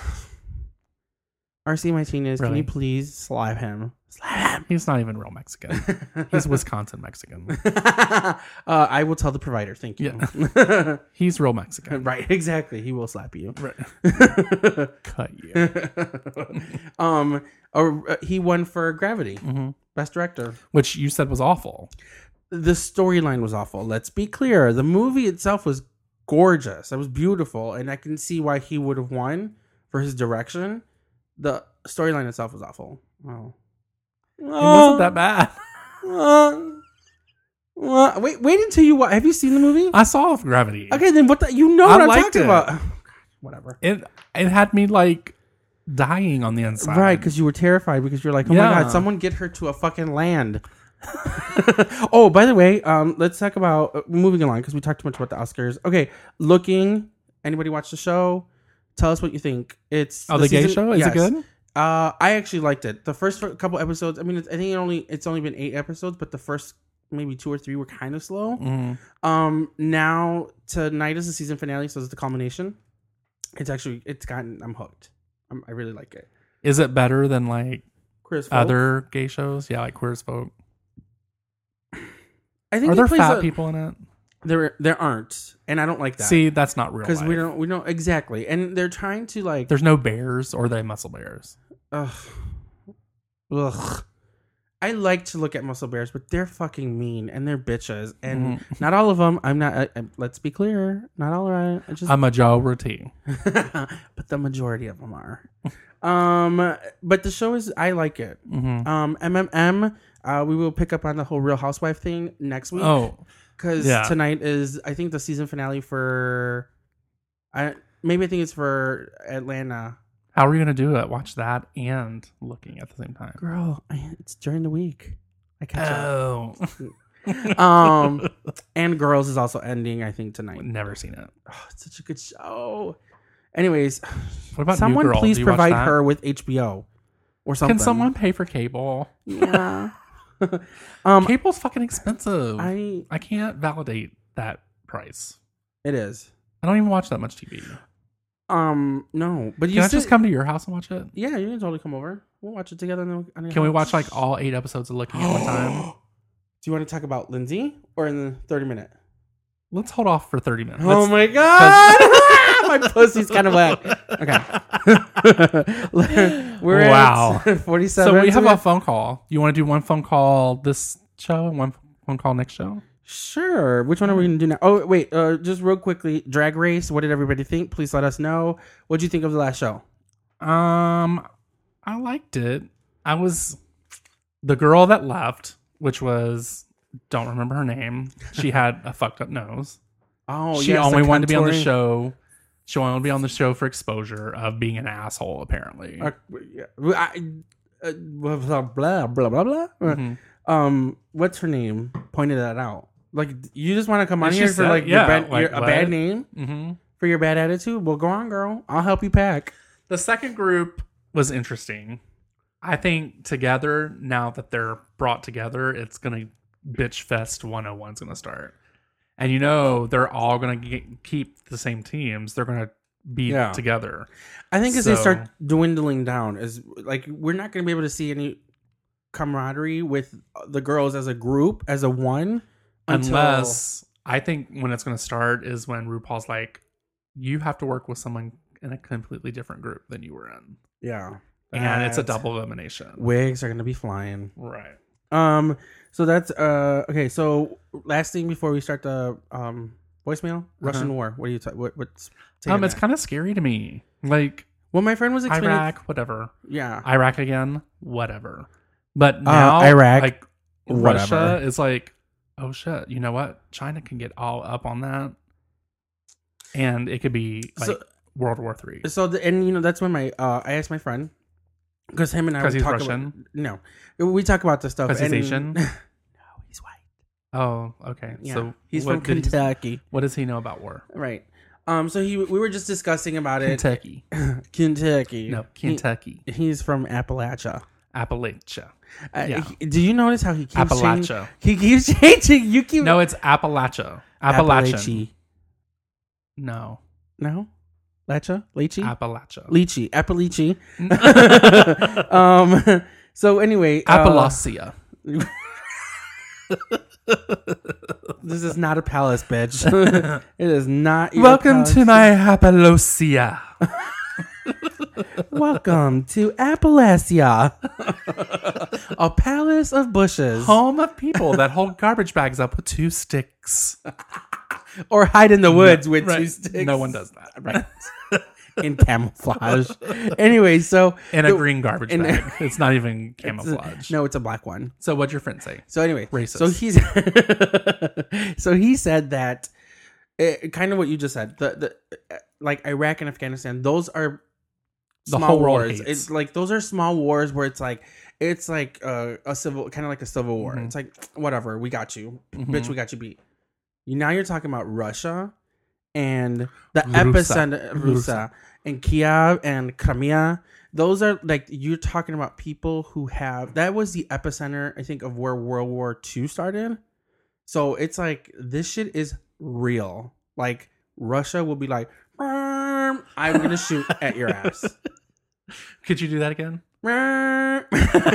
R C Martinez. Can Really? you please slap him? Slap He's not even real Mexican. him. He's Wisconsin Mexican. uh, I will tell the provider. Thank you. Yeah. He's real Mexican. Right, exactly. He will slap you. Right. Cut you. um, or uh, he won for Gravity, hmm best director. Which you said was awful. The storyline was awful. Let's be clear. The movie itself was gorgeous. It was beautiful, and I can see why he would have won for his direction. The storyline itself was awful. Oh, It wasn't that bad. Uh, wait, wait until you watch. Have you seen the movie? I saw Gravity. Okay, then what? The, you know I what I'm liked talking it. about. Whatever. It it had me like dying on the inside. Right, because you were terrified because you're like, oh Yeah. my god, someone get her to a fucking land. Oh, by the way, um, let's talk about uh, moving along because we talked too much about the Oscars. Okay, Looking. Anybody watch the show? Tell us what you think. It's Oh, the, gay season- show? Is yes. it good? Uh, I actually liked it. The first f- couple episodes. I mean, it's, I think it only it's only been eight episodes, but the first maybe two or three were kind of slow. Mhm. Um, now tonight is the season finale, so it's the culmination. It's actually it's gotten. I'm hooked. I'm, I really like it. Is it better than like Queer as Folk. other gay shows? Yeah, like Queer as Folk. I think Are he there plays fat a- people in it? There, there aren't, and I don't like that. See, that's not real. because we life. don't, we don't exactly, and they're trying to like. There's no bears, or are they muscle bears? Ugh, ugh. I like to look at muscle bears, but they're fucking mean and they're bitches, and Mhm. not all of them. I'm not. I, I- let's be clear, not all right. I just, A majority. but the majority of them are. um, but the show is. I like it. hmm Um, M M M. Uh, we will pick up on the whole Real Housewife thing next week. Oh, Because Yeah. tonight is, I think, the season finale for. I maybe I think it's for Atlanta. how are you gonna do it? Watch that and Looking at the same time. Girl, I, it's during the week. I catch Oh, up. Um, and Girls is also ending, I think, tonight. never seen it. Oh, it's such a good show. Anyways, What about someone New Girl? please Do you watch provide that? her with H B O or something. Can someone pay for cable? Yeah. um, Cable's fucking expensive. I, I. can't validate that price. It is. I don't even watch that much T V. Um, no, but you Can I still- just come to your house and watch it? Yeah, you can totally come over. We'll watch it together. On the, on your Can we house. watch like all eight episodes of Looking at one time? Do you want to talk about Lindsay or in the thirty minute? Let's hold off for thirty minutes. Oh Let's- my god, my pussy's kind of wet. Okay, we're Wow. at forty-seven. So we have minutes. a phone call. You want to do one phone call this show and one phone call next show? Sure. Which one are we gonna do now? Oh wait, uh, just real quickly, Drag Race. What did everybody think? Please let us know. What did you think of the last show? Um, I liked it. I was the girl that left, which was don't remember her name. She had a fucked up nose. Oh, she yes, the only wanted to be on the contouring. show. She wanted to be on the show for exposure of being an asshole. Apparently, Uh, yeah. I, uh, blah blah blah blah blah. blah. Mhm. Um, what's her name? Pointed that out. Like, you just want to come on And she here for said- like, yeah, your bad, like, your, a what? bad name Mm-hmm. for your bad attitude? Well, go on, girl. I'll help you pack. The second group was interesting. I think together, now that they're brought together, it's going to bitch fest one oh one is going to start. And you know, they're all going to keep the same teams. They're going to be Yeah. together. I think as they So- start dwindling down, is like we're not going to be able to see any camaraderie with the girls as a group, as a one, until- Unless I think when it's going to start is when RuPaul's like, you have to work with someone in a completely different group than you were in. yeah, And it's a That- double elimination. Wigs are going to be flying. Right. Um, so that's uh okay. So last thing before we start the um voicemail, Russian War. What do you ta- what what's taking Um, it's that? kind of scary to me. Like, Well, my friend was explaining. Iraq, whatever. Yeah. Iraq again, whatever. But now, Iraq, like whatever. Russia is like, oh shit, you know what? China can get all up on that, and it could be like So- World War Three. So the, and you know that's when my uh, I asked my friend because him and I Because would he's talk Russian? About, no, we talk about this stuff. Because he's and- Asian? no, he's white. Oh, okay. Yeah, So he's what from did he- Kentucky, what does he know about war? right? Um, so he we were just discussing about it. Kentucky. Kentucky. No, Kentucky. He- he's from Appalachia. Appalachia. Uh, Yeah. he- do you notice how he keeps Appalachia. changing? He keeps changing. You keep No, it's Appalachia. Appalachian. Appalachia. No, No, Lacha, Lychee, Appalachia. Lychee, Appalachia. um. So anyway, uh, Appalachia. this is not a palace, bitch. It is not. your Welcome to palace. my Appalachia. Welcome to Appalachia, a palace of bushes, Home of people that hold garbage bags up with two sticks. or hide in the woods with Right. two sticks. No one does that. Right. In camouflage. Anyway, so In a the- green garbage in- bag. It's not even it's a- camouflage. no, it's a black one. So what'd your friend say? So anyway, Racist. so he's so he said that uh, kind of what you just said. The the uh, like Iraq and Afghanistan, those are The small whole world wars. hates. It's like those are small wars where it's like it's like uh, a civil kind of like a civil war. Mhm. It's like whatever, we got you, Mhm. bitch, we got you beat. You now you're talking about Russia and the Rusa. epicenter, Rusa. Rusa and Kiev and Crimea. Those are like you're talking about people who have that was the epicenter, I think, of where World War Two started. So it's like this shit is real. Like Russia will be like, "Brrm, I'm gonna shoot at your ass. Could you do that again? Brrm."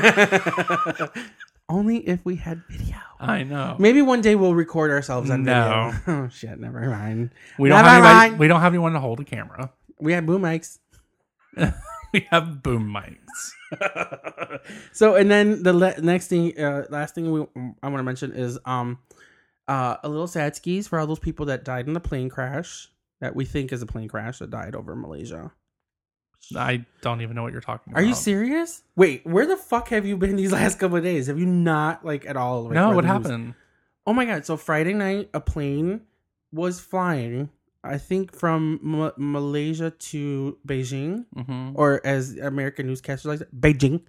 Only if we had video. I know. Maybe one day we'll record ourselves on No. video. Oh shit, never mind. We don't Never have anybody, mind. we don't have anyone to hold a camera. We have boom mics. We have boom mics. So and then the le- next thing, uh, last thing we I want to mention is um, uh, a little sad skis for all those people that died in the plane crash that we think is a plane crash that died over Malaysia. I don't even know what you're talking about. Are you serious? Wait, where the fuck have you been these last couple of days? Have you not like at all? Like, No, read what the news? happened? Oh my god! So Friday night, a plane was flying. I think from M- Malaysia to Beijing, Mm-hmm. or as American newscasters like that, Beijing,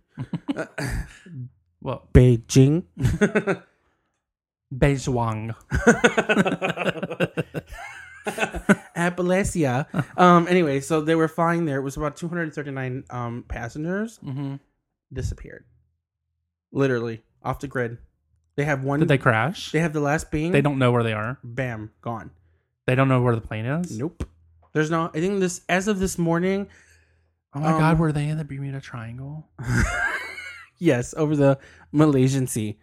Well, Beijing. Beijing. Appalachia. Um. Anyway, so they were flying there. It was about two hundred thirty-nine um passengers. Mm-hmm. Disappeared. Literally off the grid. They have one. Did they crash? They have the last being. They don't know where they are. Bam. Gone. They don't know where the plane is. Nope. There's no. I think this as of this morning. Oh my Um, god, were they in the Bermuda Triangle? Yes, over the Malaysian Sea.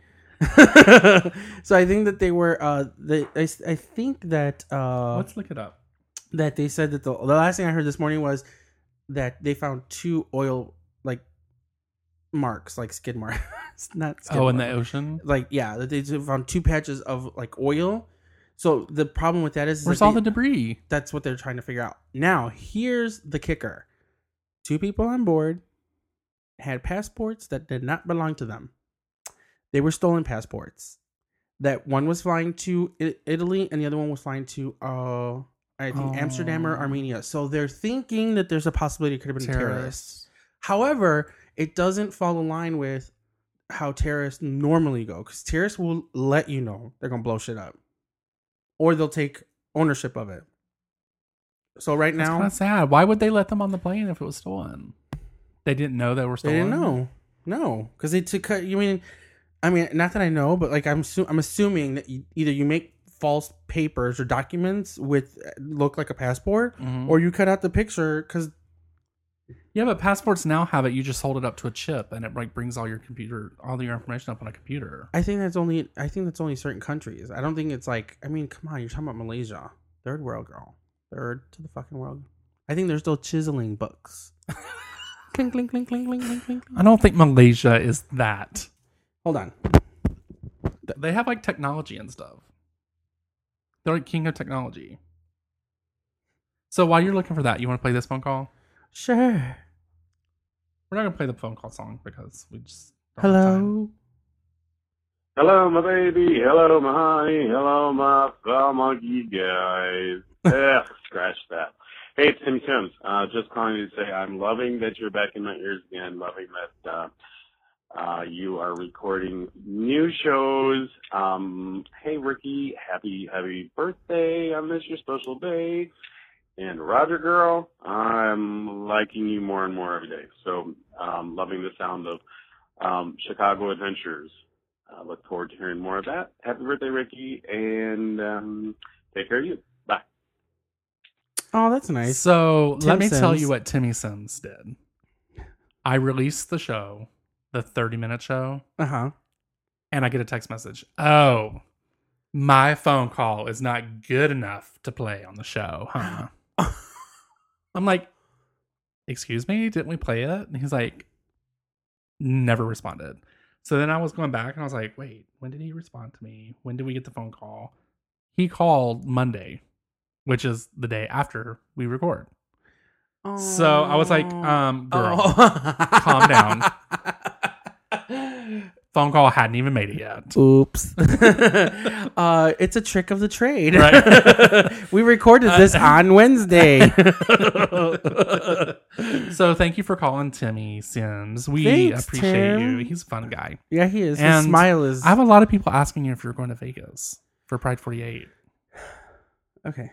So I think that they were. Uh. They. I. I think that. Uh. Let's look it up. That they said that the the last thing I heard this morning was that they found two oil like marks, like skid marks. Not skid Oh, in marks. the ocean. Like yeah, that they found two patches of like oil. So the problem with that is, is Where's that all they- the debris? that's what they're trying to figure out. Now, here's the kicker. Two people on board had passports that did not belong to them. They were stolen passports. That one was flying to I- Italy and the other one was flying to uh I think Amsterdam or Oh. Armenia. So they're thinking that there's a possibility it could have been terrorists. Terrorists. However, it doesn't fall in line with how terrorists normally go, because terrorists will let you know they're gonna blow shit up, or they'll take ownership of it. So right That's now, kind of sad. Why would they let them on the plane if it was stolen? They didn't know they were they stolen. didn't know, no, because they took. You mean, I mean, not that I know, but like I'm, su- I'm assuming that you, either you make false papers or documents with look like a passport, Mhm. or you cut out the picture because. Yeah, but passports now have it. You just hold it up to a chip, and it like brings all your computer, all your information up on a computer. I think that's only. I think that's only certain countries. I don't think it's like. I mean, come on, you're talking about Malaysia, third world, girl, third to the fucking world. I think they're still chiseling books. Clink, clink, clink, clink, clink, clink, clink. I don't think Malaysia is that. Hold on. They have like technology and stuff. They're like king of technology. So while you're looking for that, you want to play this phone call? Sure. We're not gonna play the phone call song because we just don't have time. Hello. Hello, my baby. Hello, my honey. Hello, my fellow monkey guys. Ugh, scratch that. Hey, it's Tim Sims. Uh, just calling to say I'm loving that you're back in my ears again. Loving that uh, uh, you are recording new shows. Um, hey, Ricky, happy happy birthday on this your special day. And Roger Girl, I'm liking you more and more every day. So, um, loving the sound of um, Chicago Adventures. I uh, look forward to hearing more of that. Happy birthday, Ricky, and um, take care of you. Bye. Oh, that's nice. So Tim let me tell Sims. you what Timmy Sims did. I released the show, the thirty minute show, Uh huh. and I get a text message. Oh, my phone call is not good enough to play on the show, huh? I'm like, excuse me, didn't we play it? And he's like, never responded. So then I was going back and I was like, wait, when did he respond to me? When did we get the phone call? He called Monday, which is the day after we record. So I was like, um, girl, Oh. calm down. Phone call hadn't even made it yet. Oops. uh, it's a trick of the trade. Right. We recorded this on Wednesday. So thank you for calling Timmy Sims. We Thanks, appreciate Tim. you. He's a fun guy. Yeah, he is. His And smile is. I have a lot of people asking you if you're going to Vegas for Pride forty-eight. Okay.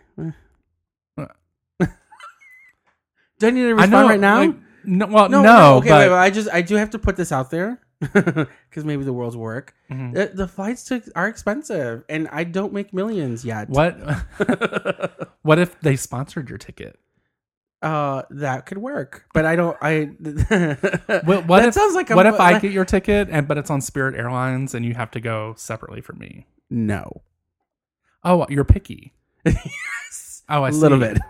Do I need to I respond know, right now? like, no, well, no, no. Okay, but wait, wait, I just I do have to put this out there because maybe the world's work. Mhm. The, the flights to, are expensive, and I don't make millions yet. what? What if they sponsored your ticket? Uh, that could work, but I don't. I. What, what that if, sounds like a, what if I like- get your ticket and but it's on Spirit Airlines and you have to go separately from me? No. Oh, you're picky. Yes. Oh, I A see. little bit.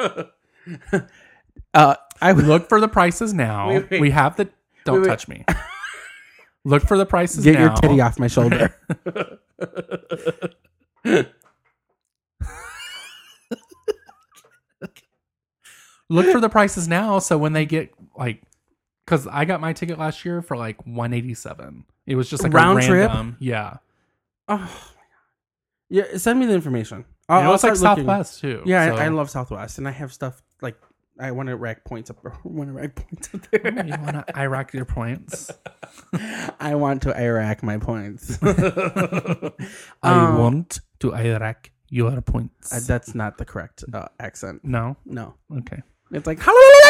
uh, I would Look for the prices now. Wait, wait. We have the. Don't Wait, wait. touch me. Look for the prices get now. your titty off my shoulder. Look for the prices now. So when they get like, because I got my ticket last year for like one eighty-seven. It was just like Round a trip? random, yeah. Oh my god. Yeah, send me the information. I'll, it I'll was like start looking. Southwest too. Yeah, so. I, I love Southwest, and I have stuff like I want to rack points up. Want to rack points up there. You want to Iraq your points? I want to Iraq my points. I Um, want to Iraq your points. Uh, that's not the correct uh, accent. no, No, okay. it's like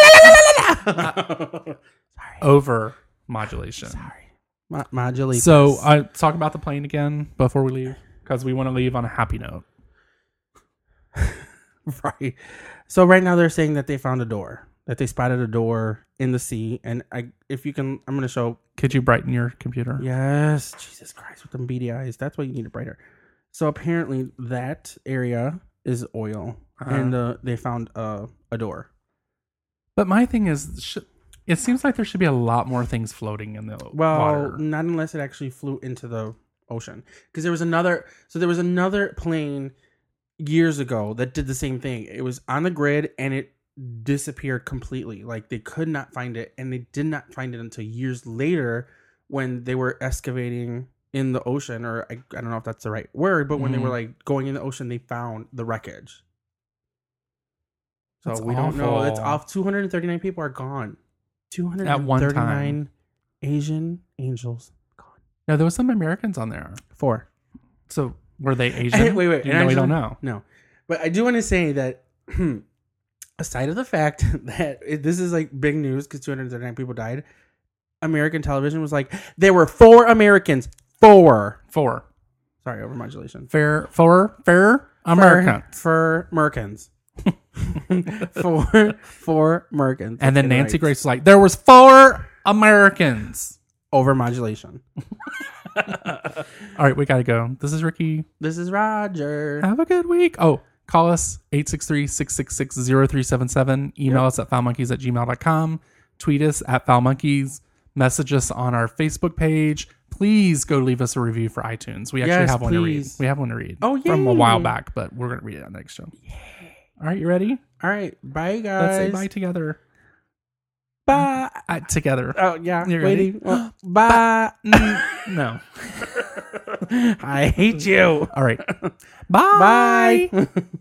Over modulation. sorry, Mo- modulate. So this. I talk about the plane again before we leave because we want to leave on a happy note. right. So right now they're saying that they found a door, that they spotted a door in the sea, and I, if you can, I'm gonna show. Could you brighten your computer? Yes, Jesus Christ, with them beady eyes. That's why you need a brighter. So apparently that area is oil, Uh-huh. and uh, they found uh, a door. But my thing is, sh- it seems like there should be a lot more things floating in the Well, water. not unless it actually flew into the ocean. Because there was another, so there was another plane years ago that did the same thing. It was on the grid and it disappeared completely. Like they could not find it, and they did not find it until years later when they were excavating in the ocean, or I, I don't know if that's the right word, but when they Mhm. were like going in the ocean, they found the wreckage. So That's we don't know. It's awful. off. two hundred thirty-nine people are gone. two hundred At one thirty-nine time. Asian angels gone. No, there was some Americans on there. Four. So were they Asian? Hey, wait, wait. You and know, we actually- don't know. No, but I do want to say that aside of the fact that it, this is like big news because two hundred thirty-nine people died, American television was like, there were four Americans. Four. Four. Sorry, overmodulation. Fair, four, fair Americans. For Americans. four, four Americans. And then Okay, Nancy right. Grace was like, there was four Americans. Overmodulation. All right, we got to go. This is Ricky. This is Roger. Have a good week. Oh, call us eight six three, six six six, zero three seven seven. Email Yep. us at foulmonkeys at gmail dot com. Tweet us at foulmonkeys. Message us on our Facebook page. Please go leave us a review for iTunes. We actually Yes, have one to read. please. We have one to read. Oh, From a yay. while back, but we're going to read it on the next show. All right, you ready? All right. Bye, Let's say guys. bye together. Bye. Uh, together. Oh yeah. You're Waiting. Oh, bye. Mm, no. I hate you. All right. Bye. Bye.